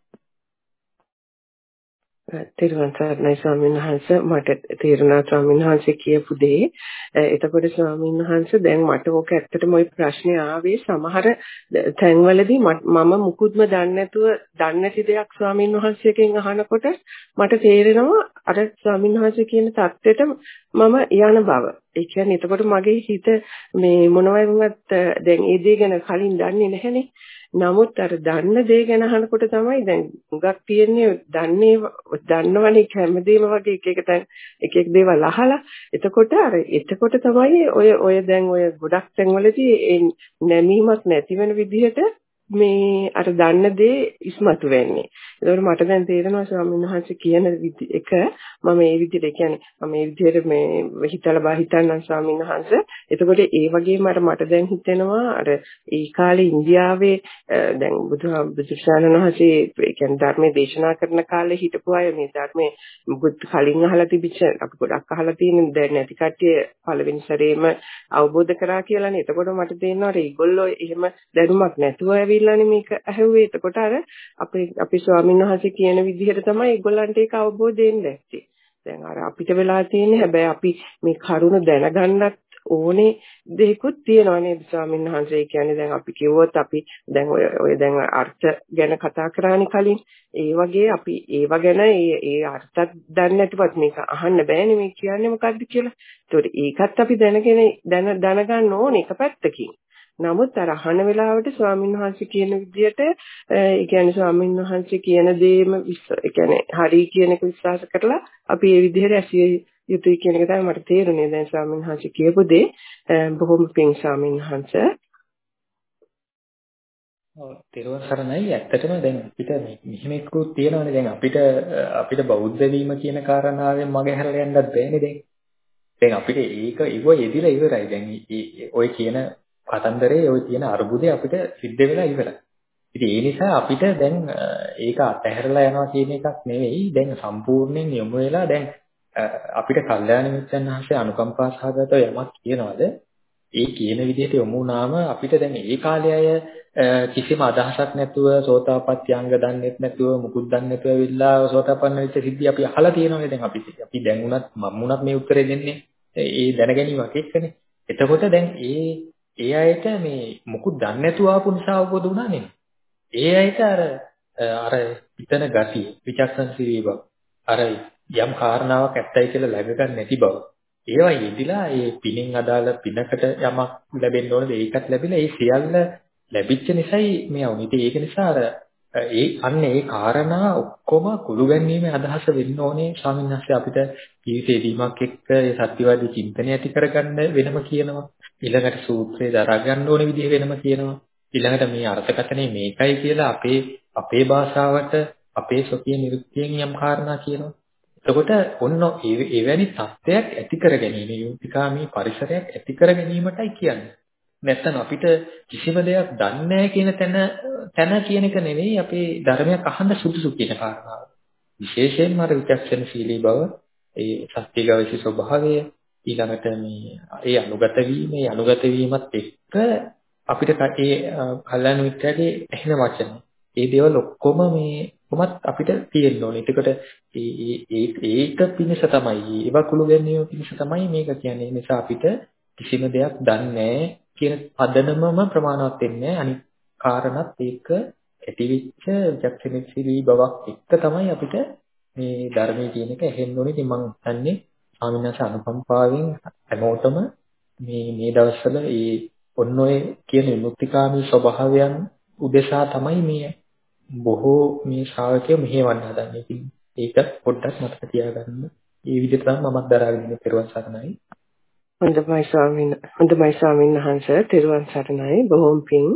තිරුවන් සරණයි ස්වාමීන් වහන්සේ මට තේරුණා ස්වාමීන් වහන්සේ කියපු දේ. එතකොට ස්වාමීන් වහන්සේ දැන් මට ඕක ඇත්තටම ওই ප්‍රශ්නේ ආවේ සමහර තැන්වලදී මම මුකුත්ම දන්නේ නැති දෙයක් ස්වාමීන් වහන්සේගෙන් අහනකොට මට තේරෙනවා අර ස්වාමීන් වහන්සේ කියන தත්වෙට මම යන බව. ඒ කියන්නේ එතකොට මගේ හිත මේ මොනවයිවත් දැන් ඒ දේ ගැන කලින් දන්නේ නැහැනේ. නමුත් අර දන්න දේ ගැන අහනකොට තමයි දැන් හුඟක් තියෙන්නේ දන්නවනේ හැමදේම වගේ එක දේවල් අහලා එතකොට තමයි ඔය දැන් ඔය ගොඩක් තැන්වලදී නැමීමක් නැති වෙන විදිහට මේ අර දන්න දේ ඉස්මතු වෙන්නේ. ඒකෝර මට දැන් තේරෙනවා ස්වාමීන් වහන්සේ කියන එක මම මේ විදිහට කියන්නේ මම මේ විදිහට මේ හිතන්නම් ස්වාමීන් වහන්සේ. එතකොට ඒ වගේම අර මට දැන් හිතෙනවා අර ඒ කාලේ ඉන්දියාවේ දැන් බුදුසසුන වහන්සේ කියන්නේ ධර්මයේ දේශනා කරන කාලේ හිටපු අය මේ ධර්මයේ මුකුත් කලින් අහලා තිබිච්ච අපි ගොඩක් අහලා තියෙන දැන් නැති කට්ටිය පළවෙනි සැරේම අවබෝධ කරා කියලානේ. එතකොට මට තේරෙනවා අර ඒගොල්ලෝ එහෙම දැනුමක් නැතුව ඇවිල්ලානේ මේක ඇහුවේ. එතකොට අර අපි ස්වාමීන් වහන්සේ කියන විදිහට තමයි ඒගොල්ලන්ට ඒක අවබෝධ වෙන්නේ නැත්තේ. දැන් අර අපිට වෙලා තියෙන්නේ හැබැයි අපි මේ කරුණ දැනගන්නත් ඕනේ දෙයක්ත් තියෙනවා නේද ස්වාමීන් වහන්සේ. කියන්නේ දැන් අපි කිව්වොත් අපි දැන් ඔය දැන් අර්ථ ගැන කතා කරානේ කලින්. ඒ වගේ අපි ඒව ගැන ඒ අර්ථත් දන්නේ නැතිවත් මේක අහන්න බෑනේ මේ කියන්නේ මොකද්ද කියලා. ඒකට ඒකත් අපි දැනගන්න ඕනේ එක පැත්තකින්. නමුත් අර අහන වෙලාවට ස්වාමීන් වහන්සේ කියන විදිහට ඒ කියන්නේ ස්වාමීන් වහන්සේ කියන දේම ඒ කියන්නේ හරි කියන එක විශ්වාස කරලා අපි ඒ විදිහට ඇසිය යුතුයි කියන එක තමයි මට තේරුනේ. දැන් ස්වාමීන් වහන්සේ කියපු දේ බොහොම පිං ස්වාමීන් වහන්සේ. ඔව් තේරුවන් සරණයි. ඇත්තටම දැන් අපිට මෙහෙම එක්කුත් තියෙනවානේ. දැන් අපිට බෞද්ධ වීම කියන කාරණාවෙන් මග හැරලා යන්නත් බෑනේ දැන්. දැන් අපිට ඒව යෙදිලා ඉවරයි. දැන් ඔය කියන කතන්දරේ ඔය තියෙන අරුබුදේ අපිට සිද්ධ වෙලා ඉවරයි. ඉතින් ඒ නිසා අපිට දැන් ඒක අතහැරලා යනවා කියන එකක් නෙවෙයි. දැන් සම්පූර්ණයෙන් යොමු වෙලා දැන් අපිට කල්යාණ මිත්‍රයන් වහන්සේ අනුකම්පා සහගතව යමක් කියනවාද ඒ කියන විදිහට යොමු වුණාම අපිට දැන් ඒ කාලේ අය කිසිම අදහසක් නැතුව සෝතාපට්ටි අංග දන්නෙත් නැතුව මුකුත් දන්නේ නැතුව ඇවිල්ලා සෝතාපන්න වෙච්ච සිද්ධි අපි අහලා තියෙනවානේ. දැන් අපි දැන් උනත් මම උනත් මේ උත්තරේ දෙන්නේ ඒ දැනගැනීමක් එක්කනේ. එතකොට දැන් ඒ අයට මේ මුකුත් දන්නේ නැතුව ආපු නිසා අවබෝධ වුණා නෙමෙයි. ඒ අයට අර හිතන ගතිය, විචක්ෂණශීලී බව, අර යම් කාරණාවක් ඇත්තයි කියලා läග ගන්න නැති බව. ඒවා යෙදිලා ඒ පිනින් අදාළ පිනකට යමක් ලැබෙන්න ඕනද ඒකත් ලැබිලා ඒ සියල්ල ලැබිච්ච නිසායි මේ වුනේ. ඉතින් ඒක නිසා ඒ කාරණා ඔක්කොම කුළු ගැනීමේ අදහස වෙන්න ඕනේ ස්වාමීන් වහන්සේ අපිට ජීවිතේදීමක් එක්ක ඒ සත්‍යවාදී චින්තනය ඇති කරගන්න වෙනම කියනවා. ඊළඟට සූත්‍රය දරා ගන්න ඕන විදිහ වෙනම කියනවා. ඊළඟට මේ අර්ථකථනය මේකයි කියලා අපේ භාෂාවට අපේ ස්වකීය නිරුක්තියෙන් යම් කාරණා කියනවා. එතකොට ඔන්න එවැනි තත්ත්වයක් ඇති කර ගැනීම යෝතිකාමී පරිසරයක් ඇති කර ගැනීමටයි කියන්නේ. නැත්නම් අපිට කිසිම දෙයක් දන්නේ නැහැ කියන තැන කියන එක නෙවෙයි අපේ ධර්මයක් අහන්න සුදුසු කියන කාරණාව. විශේෂයෙන්ම අර විචක්ෂණශීලී බව, ඒ සත්‍යගවේෂී ස්වභාවය, ඊළඟට ඒ අනුගත වීමත් එක්ක අපිට ඒ කල්යාණ මිත්‍රාගේ එහෙම වචන. ඒ දේවල් ඔක්කොම කොමත් අපිට තියෙන්න ඕනේ. එතකොට ඒක පිණිස තමයි, ඒවා කුළු ගැනීම පිණිස තමයි මේක කියන්නේ. ඒ නිසා අපිට කිසිම දෙයක් දන්නේ නැහැ කියන පදනමම ප්‍රමාණවත් වෙන්නේ නැහැ. අනිත් කාරණාත් ඒක ඇතිවිච්ච විචක්ෂණශීලී බවක් එක්ක තමයි අපිට මේ ධර්මයේ කියන එක ඇහෙන්න ඕනේ. ඉතින් මම හිතන්නේ ස්වාමීන් වහන්සේ අනුකම්පාවෙන් හැමෝටම මේ දවස්වල ඔන්න ඔය කියන විමුක්තිකාමී ස්වභාවයන් උදෙසා තමයි මේ බොහෝ මේ ශ්‍රාවකයෝ මෙහෙවන්න හදන්නේ. ඉතින් ඒක පොඩ්ඩක් මතක තියාගන්න. මේ විදිහට තමයි මමත් දරාගෙන ඉන්නේ. පෙරවන් සරණයි. හොඳයි ස්වාමීන් වහන්සේ. පෙරවන් සරණයි. බොහොම පිං.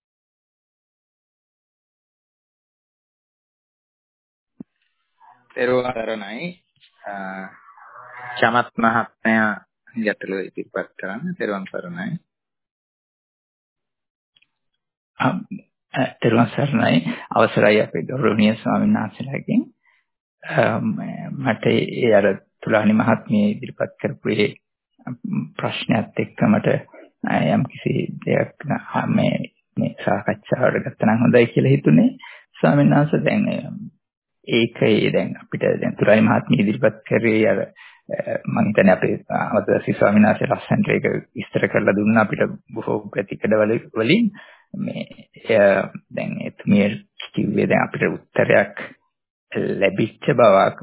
පෙරවන් සරණයි. චමත් මහත්මයා ගැටලුව ඉදිරිපත් කරන්න. පෙරවන් සරණයි. තෙරුවන් සරණයි. අවසරයි අපේ ගෞරවනීය ස්වාමීන් වහන්සේලාගෙන්. මට ඒ අර තුලානි මහත්මිය ඉදිරිපත් කරපු ඒ ප්‍රශ්නයත් එක්ක මට යම් කිසි දෙයක් මේ සාකච්ඡාවට ගත්තා නම් හොඳයි කියලා හිතුනේ. ස්වාමීන් වහන්සේ දැන් ඒකේ දැන් අපිට දැන් තුලානි මහත්මිය ඉදිරිපත් කරේ අර මම හිතන්නේ අපේ අවදසි ස්වාමීන් වහන්සේ ලස්සනට ඒක විස්තර කරලා දුන්නා අපිට බොහෝ ප්‍රතිකඩ වලින්. දැන් එතුමිය කිව්වේ දැන් අපිට උත්තරයක් ලැබිච්ච බවක්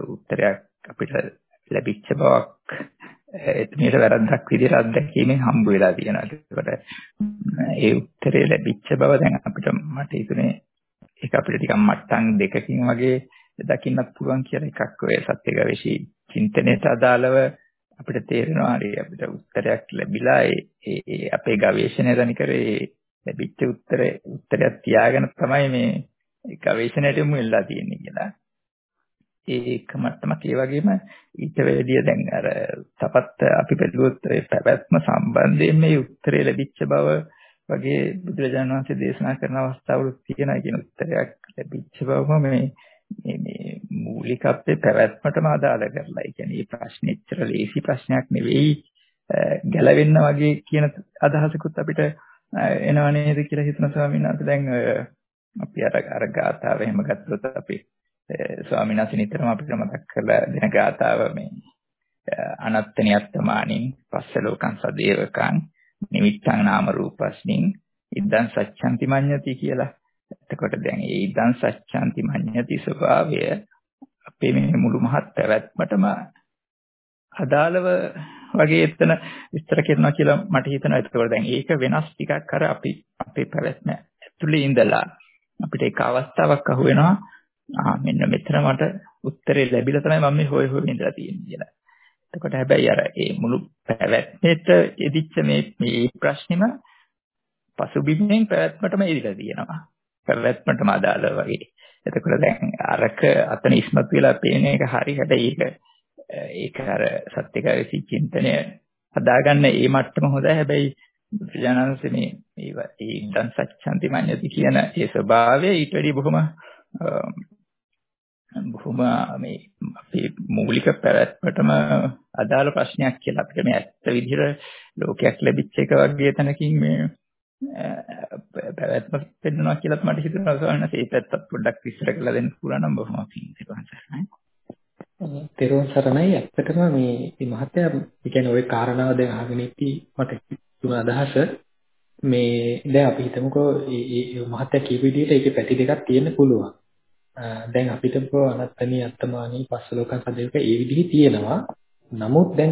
එතුමියට වැරද්දක් විදිහට අත්දැකීමෙන් හම්බ වෙලා තියෙනවා. ඒකට ඒ උත්තරේ ලැබිච්ච බව දැන් මට හිතුනේ ඒක අපිට ටිකක් මට්ටම් දෙකකින් වගේ දකින්නත් පුළුවන් කියලා එකක් ඔය සත්‍යගවේෂී චින්තනයට අදාළව අපිට තේරෙනවා හරි අපිට උත්තරයක් ලැබිලා ඒ අපේ ගවේෂණය දනිකරේ ලැබිච්ච උත්තරයක් තියාගෙන තමයි මේ ගවේෂණයට යොමු වෙලා තියෙන්නේ කියලා. ඒක මට්ටමක් ඒ වගේම ඊට වැඩිය දැන් අර තපත් අපි බැලුවොත් පැවැත්ම සම්බන්ධයෙන් මේ උත්තරේ ලැබිච්ච බව වගේ බුදුරජාණන් වහන්සේ දේශනා කරන අවස්ථාවල තියෙනවා කියන උත්තරයක් ලැබිච්ච බවම මේ මූලිකත්වයේ පැවැත්මටම අදාළ කරලා. ඒ කියන්නේ මේ ප්‍රශ්නේ එච්චර ලේසි ප්‍රශ්නයක් නෙවෙයි ගැලවෙන්න වගේ කියන අදහසකුත් අපිට එනවා නේද කියලා හිතන ස්වාමීන් වහන්සේ. දැන් අපි අර ගාථාව එහෙම ගත්තොත් අපි ස්වාමීන් වහන්සේ නිතරම අපිට මතක් කරලා දෙන ගාථාව මේ අනත්ත නියත්තමානින් පස්ස ලෝකං සදේවකං නිමිත්තං නාම රූපස්මින් ඉදං සච්ඡන්ති මඤ්ඤති කියලා. එතකොට දැන් මේ ඉදං සච්ඡන්ති මඤ්ඤති ස්වභාවය අපේ මේ මුළු මහත් පැවැත්මටම අදාළව වගේ එතන විස්තර කරනවා කියලා මට හිතෙනවා. ඒකවල දැන් ඒක වෙනස් ටිකක් අර අපේ පැවැත්ම ඇතුලේ ඉඳලා අපිට එක අවස්ථාවක් අහු වෙනවා. මෙන්න මෙතන මට උත්තරේ ලැබිලා තමයි මම මේ හොය ඉඳලා තියෙන්නේ කියලා. එතකොට හැබැයි අර මේ මුළු පැවැත්මට එදිච්ච මේ ප්‍රශ්නෙම පසුබිම්ෙන් පැවැත්මටම එදිලා තියෙනවා. පැවැත්මටම අදාළ වගේ. එතකොට දැන් අරක අතන ඉස්මතු වෙලා පේන එක හරි. හැබැයි ඒක අර සත්‍යකාරී චින්තනය හදාගන්න ඒ මට්ටම හොඳයි. හැබැයි බුදුජානන්සේ මේ ඉදන් සච්ඡන්ති මඤ්ඤති කියන ඒ ස්වභාවය ඊට වඩා බොහොම මේ අපේ මූලික පැවැත්මටම අදාළ ප්‍රශ්නයක් කියලා අපිට මේ ඇත්ත විදිහට ලෝකයක් ලැබිච්ච එක වගේ තැනකින් මේ පැවැත්ම පෙන්නනවා කියලාත් මට හිතෙනවා සවන්න ඒ පැත්තත් පොඩ්ඩක් විස්තර කරලා දෙන්න පුළුවන් නම් බොහොම තෙරුවන් සරණයි. ඇත්තටම මේ මහත්තයා කියන්නේ ওই කාරණාව දැන් අහගෙන ඉති මට තුන අදහස මේ දැන් අපි හිතමුකෝ මේ මහත්තයා කියපු විදිහට ඒකේ පැති දෙකක් තියෙන්න පුළුවන්. දැන් අපිට අනත්තනී අත්තමානී පස්සලෝකන් සදේක ඒ විදිහේ තියෙනවා. නමුත් දැන්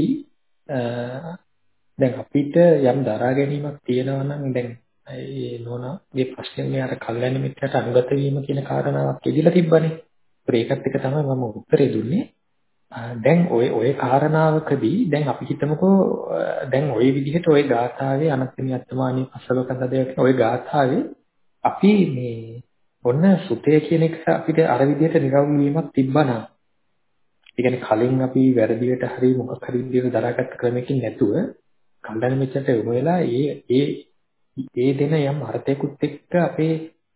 අපිට යම් දරා ගැනීමක් තියෙනවා නම් දැන් ඒ නෝනාගේ ප්‍රශ්නේ අර කල්යන මිත්‍යට අනුගත වීම කියන කාරණාවක් ඉදිලා තිබ්බනේ. ඒකත් එක තමයි මම උත්තරේ දුන්නේ. දැන් ඔය කාරණාවකදී දැන් අපි හිතමුකෝ දැන් ওই විදිහට ওই ගාථාවේ අනත්තනී අත්තමානී පස්සලෝකන් සදේක ওই ගාථාවේ අපි මේ ඔන්න සුතේ කියන එක අපිට අර විදිහට නිරවුල් වීමක් තිබ්බනම් ඒ කියන්නේ කලින් අපි වැරදියට හරි මොකක් හරි විදිහට දරාගත්ත ක්‍රමයකින් නැතුව කල්යන මිත්‍රට යොමු වෙලා ඒ දෙන යම් අර්ථයකුත් එක්ක අපේ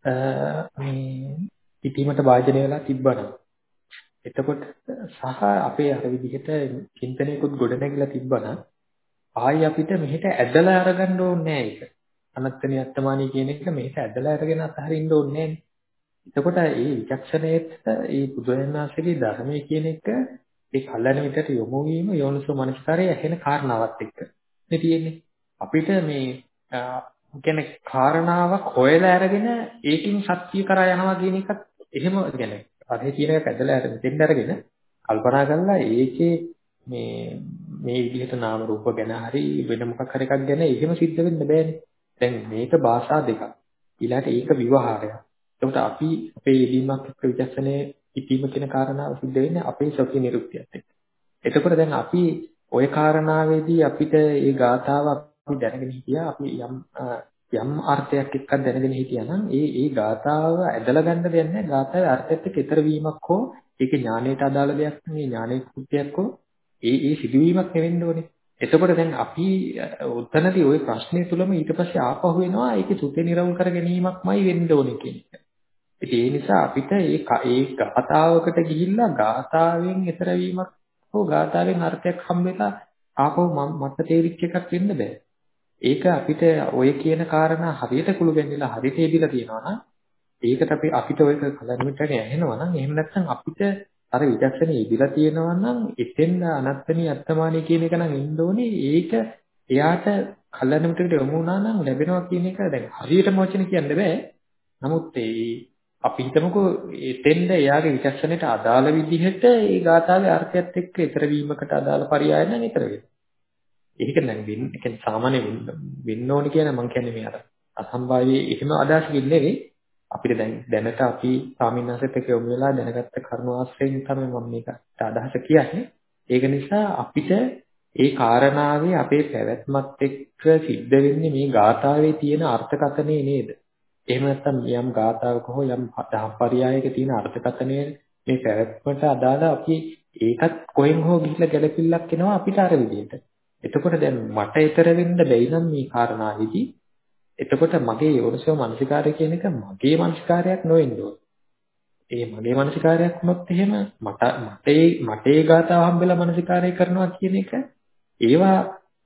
මේ පිටීමට වාජනය වෙලා තිබ්බනම් එතකොට සහ අපේ අර විදිහට චින්තනයකුත් ගොඩනැගිලා තිබ්බනම් ආයි අපිට මෙහෙට ඇදලා අරගන්න ඕනේ නැහැ ඒක. අනත්තනී අත්තමානී කියන එක මෙහෙට ඇදලා අරගෙන අතහරින්න ඕනේ නැහැ. එතකොට මේ විචක්ෂණයේත් මේ බුදුරජාණන්සේගේ ධර්මයේ කියන එක ඒ කල්යන මිත්‍රට යොමු වීම යෝනිසෝ මනස්කාරයේ ඇහෙන කාරණාවක් එක්ක මේ තියෙන්නේ. අපිට මේ කියන්නේ කාරණාවක් හොයලා අරගෙන ඒකින් සත්‍ය කරා යනවා කියන එකත් එහෙම කියන්නේ අරේ කියන එක ඇදලා දෙන්න අරගෙන කල්පනා කරලා ඒකේ මේ විදිහට නාම රූප ගැන හරි වෙන මොකක් හරි එකක් ගැන එහෙම සිද්ධ වෙන්න බෑනේ. දැන් මේක භාෂා දෙකක්. ඊළාට ඒක විවහාරයක්. එතකොට අපි අපේ යෙදීමක් එක්ක විචක්ෂණයේ ඉපීම කියන කාරණාව සිද්ධ වෙන්නේ අපේ සොකී නිරුක්තියත් එක්ක. එතකොට දැන් අපි ওই කාරණාවේදී අපිට මේ ගාථාව අපි දැනගෙන හිටියා අපි යම් අර්ථයක් එක්ක දැනගෙන හිටියා නම් ඒ ගාථාව ඇදලා ගන්න දෙයක් නැහැ. ගාථාවේ අර්ථයත් එක්ක ඊතර වීමක් හෝ ඒකේ ඥානයට අදාළ දෙයක් නෙවෙයි ඥානයේ කෘත්‍යයක් හෝ ඒ සිදුවීමක් නෙවෙන්න ඕනේ. එතකොට දැන් අපි උත්තනදී ওই ප්‍රශ්නේ තුලම ඊට පස්සේ ආපහු වෙනවා ඒකේ සුතේ නිරවුල් කර ගැනීමක්මයි වෙන්න ඕනේ කියන එක. ඉතින් ඒ නිසා අපිට ඒ ගාථාවකට ගිහිල්ලා ගාථාවෙන් ඊතර වීමක් හෝ ගාථාවෙන් අර්ථයක් හම්බෙලා ආපහු මට තේරිච්ච එකක් වෙන්න බෑ. ඒක අපිට ඔය කියන කාරණා හරියට කුළු ගැන්විලා හරියට එදිලා තියෙනවා නම් ඒකට අපිට ඔය කලන්මිටට ඇහෙනවා නම් එහෙම නැත්නම් අපිට අර විචක්ෂණේ ඉදිලා තියෙනවා නම් එතෙන් අනත්තනී අත්තමානී කියන එක නම් එන්න ඕනේ. ඒක එයාට කලන්මිටට යොමු වුණා නම් ලැබෙනවා කියන එක දැන් හරියටම වචන කියන්න බෑ. නමුත් අපි හිතමුකෝ එතෙන්ද එයාගේ විචක්ෂණයට අදාළ විදිහට ඒ ගාථාවේ අර්ථයත් එක්ක ඊතර වීමකට අදාළ පරියාය නම් ඊතර වෙනවා. ඒක නම් වෙන්නේ කියන්නේ සාමාන්‍ය වෙන්න ඕනේ කියන මම කියන්නේ මේ අර අසම්භාවයේ එහෙම අදහසකින් නෙවෙයි. අපිට දැනට අපි ස්වාමීන් එක්ක යොමු වෙලා දැනගත්ත කරුණු ආශ්‍රයෙන් තමයි මම මේකට අදහස කියන්නේ. ඒක නිසා අපිට ඒ කාරණාවේ අපේ පැවැත්මත් එක්ක සිද්ධ වෙන්නේ මේ ගාථාවේ තියෙන අර්ථකථනය නේද? එහෙම නැත්නම් යම් ගාථාවක හෝ යම් පරියායක තියෙන අර්ථකථනය මේ පැවැත්මට අදාළ අපි ඒකත් කොහෙන් හෝ ගිහිල්ලා ගැළපිල්ලක් එනවා අපිට අර විදිහට. එතකොට දැන් මට ඊතර වෙන්න බැයි නම් මේ කාරණාවේදී එතකොට මගේ යෝනිසෝ මනසිකාරය කියන එක මගේ මනසිකාරයක් නොවෙන්න ඕන. ඒ මගේ මනසිකාරයක් වුණොත් එහෙම මට ඒ ගාතාව හම්බෙලා මනසිකාරය කරනවා කියන එක ඒවා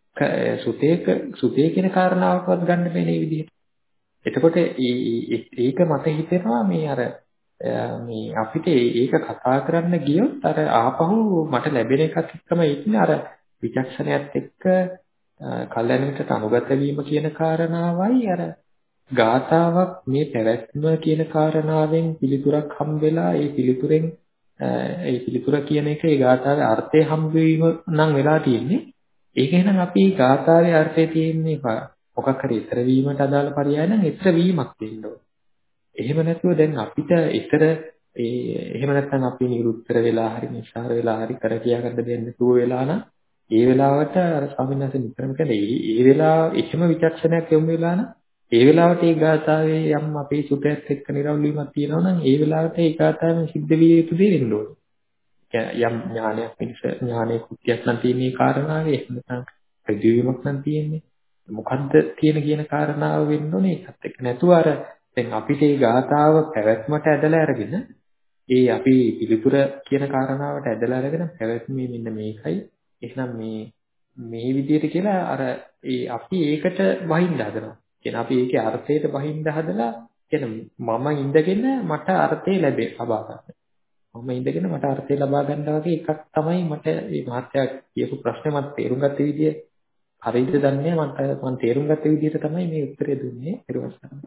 සුතේ කියන කාරණාවකවත් ගන්න බැහැ මේ විදිහට. එතකොට ඒක මට හිතෙනවා මේ අර මේ අපිට ඒක කතා කරන්න ගියොත් අර ආපහු මට ලැබෙන එකත් එක්කම ඉන්නේ අර විචක්ෂණයත් එක්ක කල්යනකට අනුගත වීම කියන කාරණාවයි අර ගාතාවක් මේ පැවැත්ම කියන කාරණාවෙන් පිළිතුරක් හම්බෙලා ඒ පිළිතුර කියන එක ඒ ගාතාවේ අර්ථය හම්බවීම නම් වෙලා තියෙන්නේ. ඒක එහෙනම් අපි ගාතාවේ අර්ථය තියෙන්නේ මොකක් හරි ඊතර වීමට අදාළ පරියාය නම් ඊතර වීමක් දෙන්න ඕනේ. එහෙම නැතුව දැන් අපිට ඊතර එහෙම නැත්නම් අපි නිරුත්තර වෙලා හරි නිස්සාර වෙලා හරි කර කියා ගන්න දෙයක් නැතුව වෙලා නම් ඒ වෙලාවට අර ස්වාමීන් වහන්සේ නිතරම කියන්නේ ඒ වෙලාව එහෙම විචක්ෂණයක් යොමු වෙලා නම් ඒ වෙලාවට ඒ ගාථාවේ යම් අපේ සුතයත් එක්ක නිරවුල් වීමක් තියෙනවා නම් ඒ වෙලාවට ඒ ගාථාවෙන් සිද්ධ විය යුතු දේ වෙන්න ඕනේ. යම් ඥානයක් පිණිස ඥානයේ කෘත්‍යයක් නම් තියෙන කාරණාවේ එහෙම නැත්නම් ප්‍රතිවීමක් නම් තියෙන්නේ. මොකද්ද කියන කාරණාව වෙන්න ඕනේ ඒකත් එක්ක. නැතුව අර දැන් අපිට මේ ගාථාව පැවැත්මට ඇදලා අරගෙන ඒ අපි පිළිතුර කියන කාරණාවට ඇදලා අරගෙන පැවැත්මේ මෙන්න මේකයි. එහෙනම් මේ විදිහට කියලා අර අපි ඒකට වහින්න හදනවා. කියන්නේ අපි ඒකේ අර්ථයට වහින්න හදලා කියන්නේ මම ඉඳගෙන මට අර්ථය ලබා ගන්න. මම ඉඳගෙන මට අර්ථය ලබා ගන්න වගේ එකක් තමයි මට මේ මහත්තයා කියපු ප්‍රශ්නේ මම තේරුම් ගත්ත විදිය හරියද දන්නේ මම තේරුම් ගත්ත විදිහට තමයි මේ උත්තරය දුන්නේ ඊට පස්සේ.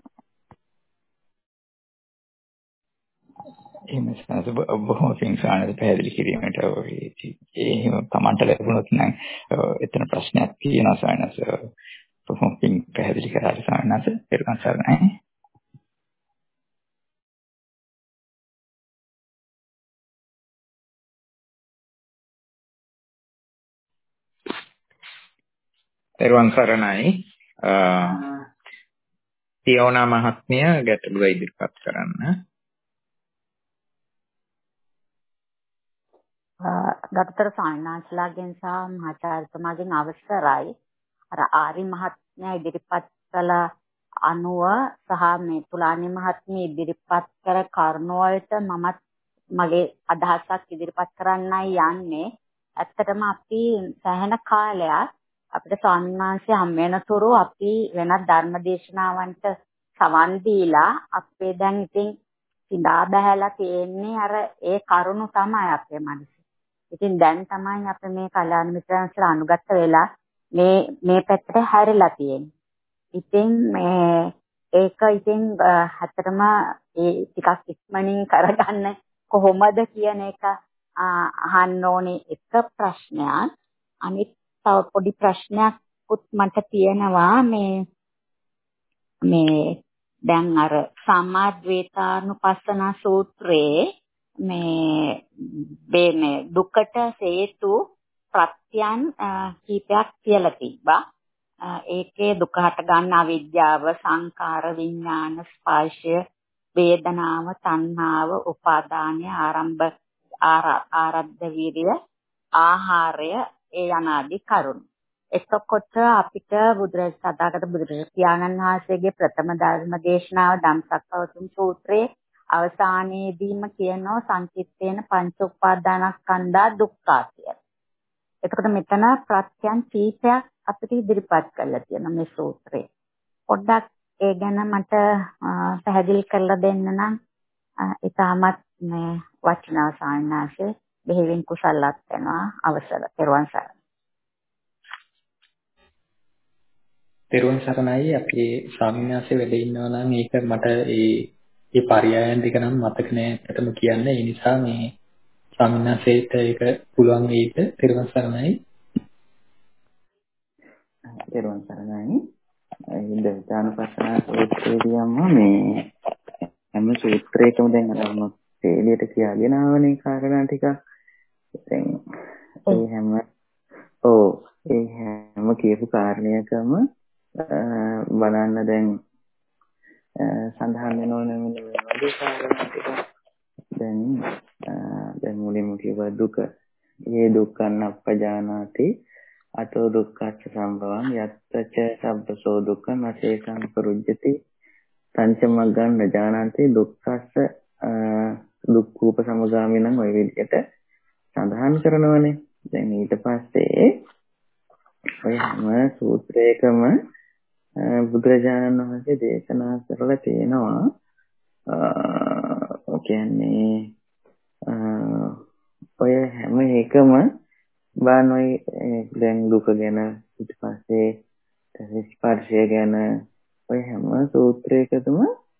එහෙම සනස බොහොම සිංසානද පැහැදිලි කිරීමට එහෙම තමන්ට ලැබුණොත් නම් එතන ප්‍රශ්නයක් තියෙනවා සනස බොහොම පැහැදිලි කරලා සනස පෙරකන් සරණයි. පෙරවන් සරණයි. තියෝනා මහත්මිය ගැටලුව ඉදිරිපත් කරන්න. ගරුතර සාන්නාස්ලාගෙන් සහ මහාචාර්යතුමාගෙන් අවසරයි අර ආරි මහත්මයා ඉදිරිපත් කළ අනුව සහ මේ තුලානි මහත්මිය ඉදිරිපත් කර කරුණු වලට මමත් මගේ අදහසක් ඉදිරිපත් කරන්නයි යන්නේ. ඇත්තටම අපි සෑහෙන කාලයක් අපිට ස්වාමීන් වහන්සේ හම් වෙනතුරු අපි වෙනත් ධර්ම දේශනාවන්ට සවන් දීලා අපේ දැන් ඉතින් සිඳා බහැලා තියෙන්නේ අර ඒ කරුණු තමයි අපේ මනසේ. ඉතින් දැන් තමයි අපි මේ කල්‍යාණ මිත්‍රයන්සලා අනුගත වෙලා මේ පැත්තට හැරිලා තියෙන්නේ. ඉතින් ඒක ඉතින් හතරම ඒ ටිකක් ඉක්මනින් කරගන්න කොහොමද කියන එක අහන්න ඕනේ එක ප්‍රශ්නයක්. අනිත් තව පොඩි ප්‍රශ්නයක්ත් මට තියෙනවා මේ දැන් අර සම්මාද්වේතානුපස්සන සූත්‍රයේ මේ දුකට හේතු ප්‍රත්‍යයන් කීපයක් කියලා තිබ්බා. ඒකේ දුක හට ගන්න අවිද්‍යාව, සංකාර, විඥාන, ස්පර්ශය, වේදනාව, තණ්හාව, උපාදානය, ආරද්ධ වීර්ය, ආහාරය, ඒ යනාදී කරුණු. එතකොට අපිට සදාගත බුදුරජාණන් වහන්සේගේ ප්‍රථම ධර්ම දේශනාව ධම්සක්කවතුම් සූත්‍රයේ අවසානයේදීම කියනවා සංකිට්ඨේන පංච උපාදානස්කන්ධා දුක්ඛා කියලා. එතකොට මෙතන ප්‍රත්‍යයන් කීපයක් අපිට ඉදිරිපත් කරලා තියෙනවා මේ සූත්‍රේ. පොඩ්ඩක් ඒ ගැන මට පැහැදිලි කරලා දෙන්න නම් ඉතාමත් මේ වචනා සාන්නාසේ බෙහෙවින් කුසලවත් වෙනවා. අවසර පෙරවන් සරණයි. පෙරවන් සරණයි. අපේ ස්වාමීන් වහන්සේ වැඩ ඉන්නවා නම් ඒක මට ඒ පරයයන් දෙක නම් මතක නෑ ඇත්තටම කියන්න. ඒ නිසා මේ ස්වාමීන් වහන්සේට ඒක පුළුවන් වේද? පෙරවන් සරණයි. පෙරවන් සරණයි. ඉන්ද්‍රජානපස්සනා සූත්‍රයේදීම මේ හැම සූත්‍රයකම දැන් අරම තේලියට කියාගෙන ආවනේ කාරණා ටික. දැන් ඒ හැම කියපු කාරණයකම බලන්න දැන් සඳහන් වෙනවනේ මෙන්න මේ වගේ කාරණා ටික. දැන් මුලින්ම කිව්වා දුක. මේ දුක්ඛං අපජානාති අතෝ දුක්ඛච්ච සම්භවං යත්තච සබ්බසෝ දුක්ඛං අශේෂං පරුජ්ජති සංචමග්ගං නජානන්ති දුක්ඛස්ස දුක්ඛූප සමගාමිනං ඔය විදිහට සඳහන් කරනවනේ. දැන් ඊට පස්සේ ඔය හැම සූත්‍රයකම බුදුරජාණන් වහන්සේ දේශනා කරලා තියෙනවා. කියන්නේ ඔය හැම එකම බානොයි දැන් දුක ගැන ඊට පස්සේ ස්පර්ශය ගැන ඔය හැම සූත්‍රයකදම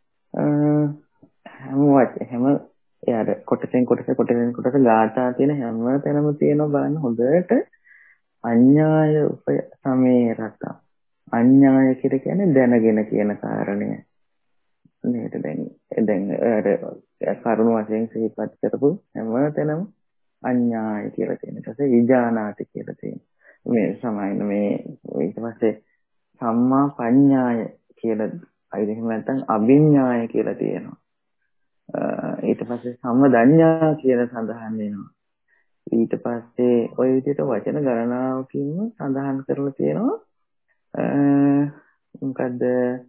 හැම යාර කොටසෙන් කොටස ගාථා තියෙන හැම තැනම තියෙනවා බලන්න හොඳට අඤ්ඤාය උපය සමේරත. අඤ්ඤාය කියන්නේ දැනගෙන කියන කාරණය නේද? දැන් කරුණ වශයෙන් සිහිපත් කරපු හැම තැනම අඤ්ඤාය කියලා තියෙන. ඊට පස්සේ විජානාති කියලා තියෙනවා. මේ සමායන මේ ඊට පස්සේ සම්මා පඤ්ඤාය කියලා එහෙම නැත්නම් අභිඥාය කියලා තියෙනවා. ඊට පස්සේ සම්මදඤ්ඤා කියලා සඳහන් වෙනවා. ඊට පස්සේ ওই විදිහට වචන ගණනාවකින්ම සඳහන් කරලා තියෙනවා මොකද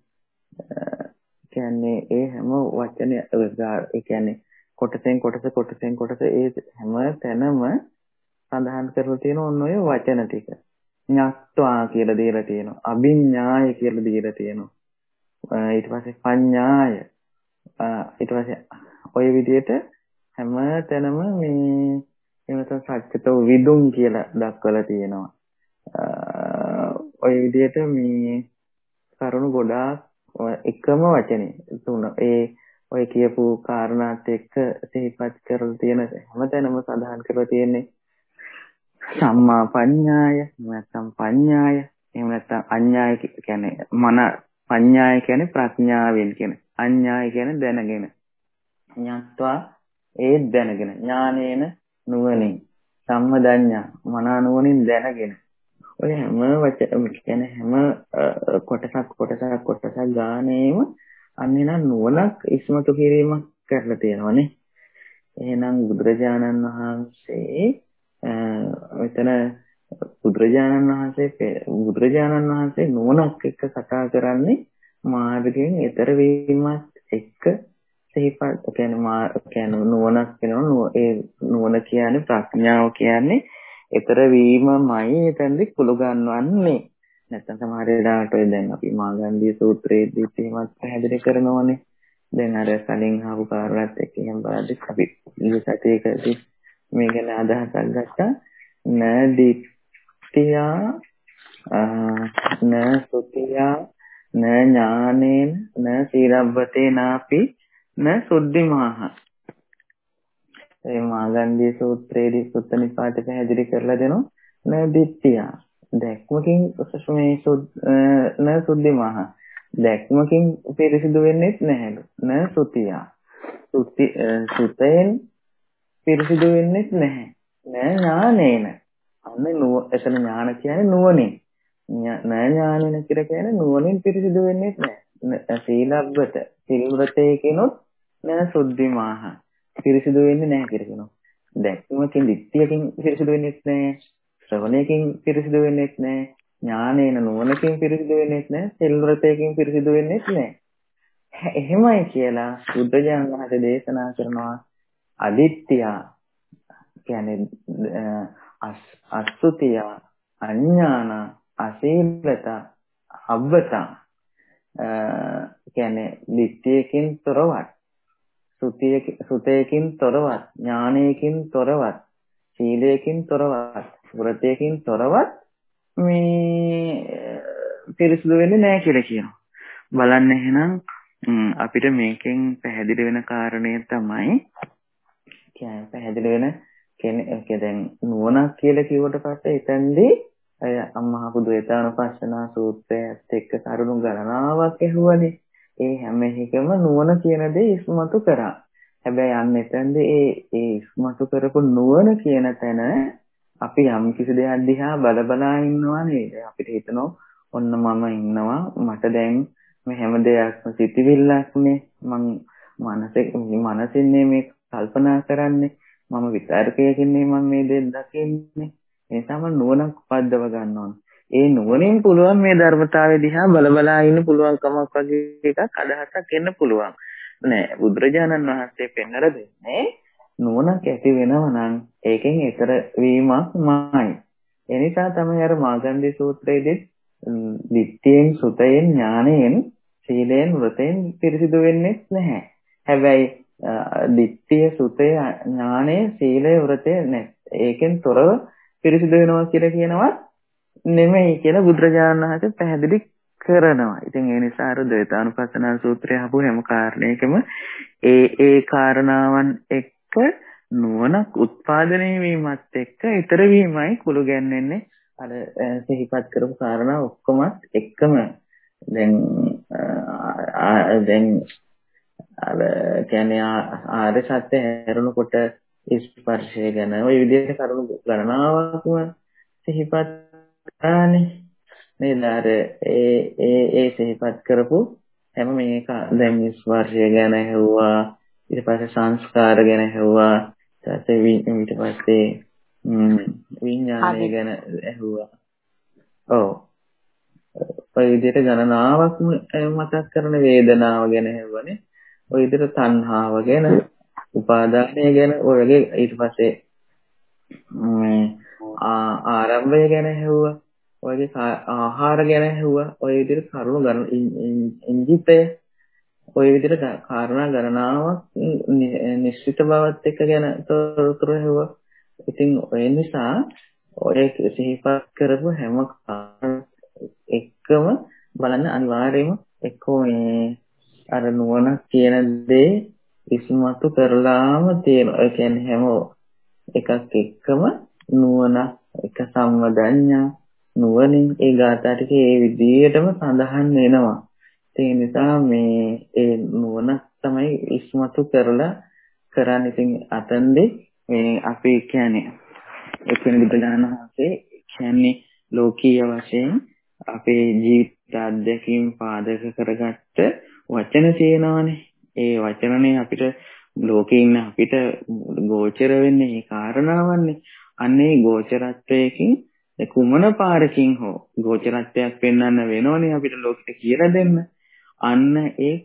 කියන්නේ ඒ හැම වචනය ඒ කියන්නේ කොටසෙන් කොටස ඒ හැම තැනම සඳහන් කරලා තියෙන ඔන්න ඔය වචන ටික. ඤත්වා කියලා දීලා තියෙනවා. අභිඥාය කියලා දීලා තියෙනවා. ඊට පස්සේ පඤ්ඤාය. ඊට පස්සේ ඔය විදිහට හැම තැනම මේ එනත සත්‍යතෝ විදුම් කියලා දක්වලා තියෙනවා. ඔය විදිහට මේ කරුණු ගොඩාක් එකම වචනේ තුන ඔය කියපු කාරණාත් එක්ක සිහිපත් කරලා තියෙන හැමතැනම සඳහන් කරලා තියෙන්නේ සම්මා පඤ්ඤාය නැත්නම් පඤ්ඤාය එහෙම නැත්නම් අඤ්ඤාය කියන්නේ මන පඤ්ඤාය කියන්නේ ප්‍රඥාවෙන් කියන අඤ්ඤාය කියන්නේ දැනගෙන ඥාත්වා ඒ දැනගෙන ඥානේන නුවණින් සම්මදඤ්ඤා මන නුවණින් දැනගෙන ඔය හැම වචන කියන්නේ හැම කොටසක් ගානේම අන්නේනම් නුවණක් ඉස්මතු කිරීමක් කරලා තියෙනවානේ. එහෙනම් බුදුරජාණන් වහන්සේ මෙතන බුදුරජාණන් වහන්සේ නුවණක් එක්ක කතා කරන්නේ මාර්ගයෙන් ඈතර වීමත් එක්ක සිහිපත් කියන්නේ නුවණක් වෙනවා. ඒ නුවණ කියන්නේ ප්‍රඥාව කියන්නේ ඈතර වීමමයි එතනදි කුළු ගන්නවන්නේ. නැත්නම් සමහර වෙලාවට ඔය දැන් අපි මාගන්ධිය සූත්‍රයේදී එහෙමත් පැහැදිලි කරනවානේ. දැන් අර කලින් ආපු කාරණාත් එක්ක එහෙම බලද්දි අපි ඊසතේකදී මේ ගැන අදහසක් ගත්තා. න දිට්ඨියා න සුතියා න ඥානේන න සීලබ්බතේ නාපි න සුද්ධිමාහ. ඒ මාගන්ධිය සූත්‍රයේදී සුත්ත නිපාත පැහැදිලි කරලා දෙනවා. න දිට්ඨියා දැක්මකින් මේ න සුද්ධිමාහ දැක්මකින් පිරිසිදු වෙන්නේ නැහැලු. න සුතියා සුතයෙන් පිරිසිදු වෙන්නේ නැහැ. නෑ ඥානේන. අන්න එතන ඥාන කියන්නේ නුවණින්. නෑ ඥානේන කියලා කියන්නේ නුවණින් පිරිසිදු වෙන්නේ නැහැ. සීලබ්බත සිල්වතේ කියනොත් නෑ සුද්ධිමාහ. පිරිසිදු වෙන්නේ නැහැ කියලා කියනවා. දැක්මකින් දිට්ඨියකින් පිරිසිදු වෙන්නේ නැහැ. ශ්‍රවණයකින් පිරිසිදු වෙන්නේ නැහැ. ඥානේන නුවණකින් පිරිසිදු වෙන්නේ නැහැ. සිල්වතේකින් පිරිසිදු වෙන්නේ නැහැ. එහෙමයි කියලා බුද්ධ වහන්සේ දේශනා කරනවා. අදිත්‍යා කියන්නේ අසුතිය අඥාන අසීලත අබ්බත කියන්නේ දිට්ඨියකින් තොරවත් සුතයකින් තොරවත් ඥානයකින් තොරවත් සීලයකින් තොරවත් වෘතයකින් තොරවත් මේ පිරිසුදු වෙන්නේ නැහැ කියලා කියනවා. බලන්න එහෙනම් අපිට මේකෙන් පැහැදිලි වෙන කාරණේ තමයි කියන්නේ පැහැදිලි වෙන කෙනෙක් දැන් නුවණක් කියලා කිව්වට පස්සේ එතෙන්දී අය අම්මා පුදුේතානුපස්සනා සූත්‍රයත් එක්ක කරුණු ගණනාවක් ඇහුවනේ. ඒ හැම එකම නුවණ කියන දේ ඉස්මතු කරා. හැබැයි අන්න එතෙන්දී ඒ ඉස්මතු කරපු නුවණ කියන තැන අපි යම් කිසි දෙයක් දිහා බලා ඉන්නවා නේද? අපිට හිතනවා ඔන්න මම ඉන්නවා මට දැන් මේ හැම දෙයක්ම සිතිවිල්ලක්නේ මං මනසින්නේ මේ කල්පනා කරන්නේ මම විතරකයකින්නේ මම මේ දේ දකින්නේ. ඒ නිසා මම නුවණක් උපද්දව ගන්න ඕන. ඒ නුවණින් පුළුවන් මේ ධර්මතාවය දිහා බලා ඉන්න පුළුවන්කමක් වගේ එකක් අදහසක් එන්න පුළුවන්. නෑ බුදුරජාණන් වහන්සේ පෙන්වලා දෙන්නේ නුවණක් ඇති වෙනව නම් ඒකෙන් ඈතර වීමක්මයි. ඒ නිසා තමයි අර මාගන්ධි සූත්‍රයේදී දිට්ඨියෙන් සුතයෙන් ඥානයෙන් සීලයෙන් වෘතයෙන් පිරිසිදු වෙන්නේ නැහැ. හැබැයි දිට්ඨිය සුතය ඥානය සීලය වෘතය නැහැ. ඒකෙන් තොරව පිරිසිදු වෙනවා කියලා කියනවා නෙමෙයි කියලා බුදුරජාණන් වහන්සේ පැහැදිලි කරනවා. ඉතින් ඒ නිසා අර ද්වේතානුපස්සනා සූත්‍රය අහපු හැම කාරණයකම ඒ කාරණාවන් එක්ක නුවණක් උත්පාදනය වීමත් එක්ක ඊතර වීමයි කුළු ගැන්වෙන්නේ. අර සිහිපත් කරපු කාරණා ඔක්කොම එක්කම දැන් අර කියන්නේ ආර්ය සත්‍ය හැරුණකොට ස්පර්ශය ගැන ওই විදිහට කරුණු ගණනාවක්ම සිහිපත් කරන්නේ නේද? අර ඒ සිහිපත් කරපු හැම මේක දැන් ස්පර්ශය ගැන ඇහුවා, ඊට පස්සේ සංස්කාර ගැන ඇහුවා, ඊට පස්සේ විඥානය ගැන ඇහුවා. ඔව්. ඔය විදිහට ගණනාවක්ම මතක් කරන වේදනාව ගැන හෙව්වනේ. ඔය විදිහට තණ්හාව ගැන, උපාදානය ගැන ඔය වගේ ඊට පස්සේ ආරම්භය ගැන හෙව්වා. ඔය වගේ ආහාර ගැන හෙව්වා. ඔය විදිහට කරුණු ගණන ඉංජිතය ඔය විදිහට කාරණා ගණනාවක් නිශ්චිත බවත් එක්ක ගැන තොරතුරු හෙව්වා. ඉතින් ඒ නිසා ඔය සිහිපත් කරපු හැම එක්කම බලන්න අනිවාර්යයෙන්ම එක්කෝ මේ අර නුවණ කියන දේ ඉස්මතු කරලාම තියෙනවා. ඒ කියන්නේ හැම එකක් එක්කම නුවණ එක සම්මදඤ්ඤා නුවණින් ඒ ගාථා ටික ඒ විදිහටම සඳහන් වෙනවා. ඒ නිසා මේ ඒ නුවණ තමයි ඉස්මතු කරලා කරන්නේ. ඉතින් අතෙන්දී මේ අපි කියන්නේ ඒ කියන්නේ බුදුරජාණන් වහන්සේ කියන්නේ ලෝකීය වශයෙන් අපේ ජීවිත අධ්‍යක්ීම් පාදක කරගත්ත වචන තියෙනවානේ. ඒ වචනනේ අපිට ලෝකේ ඉන්න අපිට ගෝචර වෙන්නේ මේ කාරණාවන්නේ. අන්නේ ගෝචරත්වයකින් කුමන පාරකින් හෝ ගෝචරත්වයක් පෙන්වන්න වෙනෝනේ අපිට ලෝකෙට කියලා දෙන්න. අන්න ඒක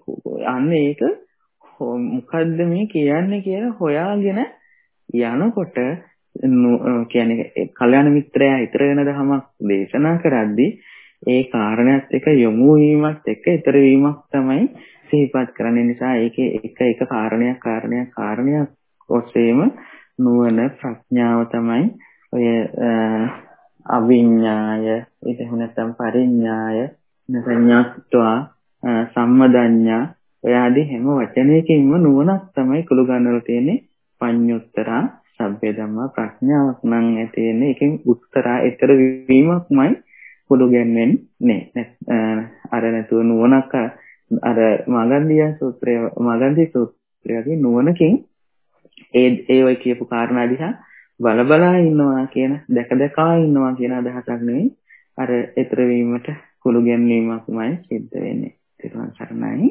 මොකද්ද මේ කියන්නේ කියලා හොයාගෙන යනකොට කියන්නේ කල්‍යාණ මිත්‍රයා ඊතර වෙන දහමක් දේශනා කරද්දී ඒ කාරණයක් එක යොමු වීමත් එක්ක ඊතර වීමක් තමයි සිහිපත් කරන්නේ. නිසා ඒකේ එක කාරණයක් ඔස්සේම නුවණ ප්‍රඥාව තමයි ඔය අවිඤ්ඤාය එහෙම නැත්නම් පරිඤ්ඤාය නසඤ්ඤාත්වා සම්මදඤ්ඤා ඔය ආදී හැම වචනයකින්ම නුවණක් තමයි කුළු ගන්නවල තියෙන්නේ. පඤ්ඤුත්තරා සබ්බේ ධම්මා ප්‍රඥාවක් නම් තියෙන්නේ. ඒකෙන් උත්තරා ඊතර වීමක්මයි කුළු ගැන්වෙන්නේ. අර නැතුව නුවණක් අර මාගන්ධිය සූත්‍රයේ නුවණකින් ඒ ඔය කියපු කාරණා දිහා බලබලා ඉන්නවා කියන දැකදකා ඉන්නවා කියන අදහසක් නෙවෙයි. අර ඊතර වීමට කුළු ගැන්වීමක්මයි සිද්ධ වෙන්නේ. තෙරුවන් සරණයි.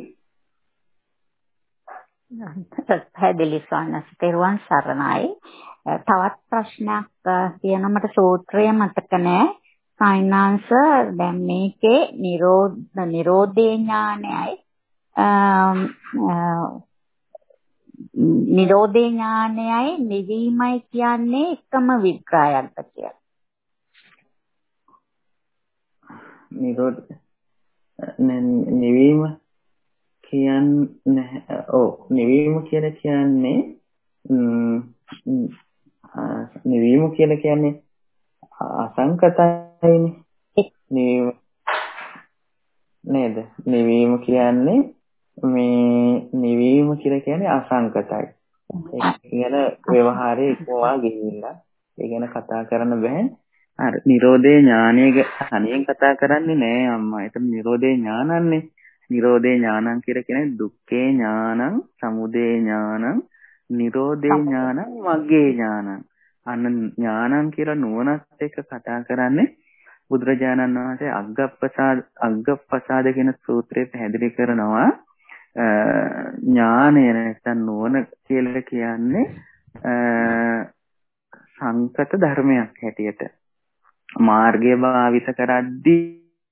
පැහැදිලි ස්වාමීන් තෙරුවන් සරණයි. තවත් ප්‍රශ්නයක් තියෙනවා මට සූත්‍රය මතක නැහැ. සායනාංශ දැන් මේකේ නිරෝධේ ඥානයයි නිරෝධේ ඥානයයි නිවීමයි කියන්නේ එකම විග්‍රහයක්ද කියලා. නිවීම කියන්නේ නිවීම කියලා කියන්නේ අසංකතයිනේ. නිවීම නේද? නිවීම කියන්නේ නිවීම කියලා කියන්නේ අසංකතයි. ඒක කියන ව්‍යවහාරයේ ඉක්මවා ගිහිල්ලා ඒ ගැන කතා කරන්න බෑ. අර නිරෝධේ ඥානය තනියෙන් කතා කරන්නේ නෑ අම්මා. ඒක නිරෝධේ ඥානන්නේ. නිරෝධේ ඥානං කියලා කියන්නේ දුක්ඛේ ඥානං, සමුදය ඥානං, නිරෝධේ ඥානං, මග්ගේ ඥානං. අන්න ඥානං කියලා නුවණත් එක්ක කතා කරන්නේ බුදුරජාණන් වහන්සේ අග්ගප්පසාද කියන සූත්‍රයේ පැහැදිලි කරනවා. ඥානය නැත්නම් නුවණ කියලා කියන්නේ සංකත ධර්මයක් හැටියට මාර්ගය භාවිත කරද්දී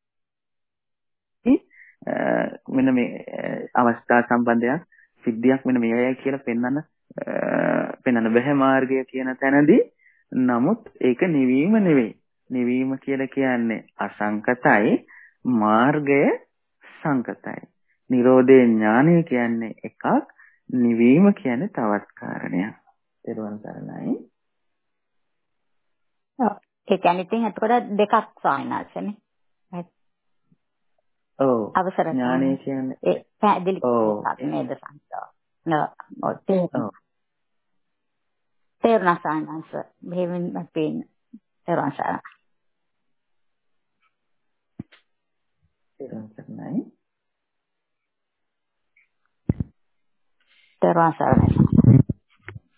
මෙන්න මේ අවස්ථා සම්බන්ධයක් සිද්ධියක් මෙන්න මේයයි කියලා පෙන්වන්න බෑ මාර්ගය කියන තැනදී. නමුත් ඒක නිවීම නෙවෙයි. නිවීම කියලා කියන්නේ අසංකතයි, මාර්ගය සංකතයි. නිරෝධේ ඥානය කියන්නේ එකක්, නිවීම කියන්නේ තවත් කාරණයක්. ඊළඟ සරණයි. ඒ කියන්නේ ඉතින් එතකොට දෙකක් සායනාසනේ. ඔව්. අවසර ඥානය කියන්නේ ඒ පැහැදිලි නේද සංකල්ප. ඔව් තේරුණා සායනාස. මෙහෙම අපේන තේරුණා සායනාස. තේරුණායි. තේරුණා සායනාස.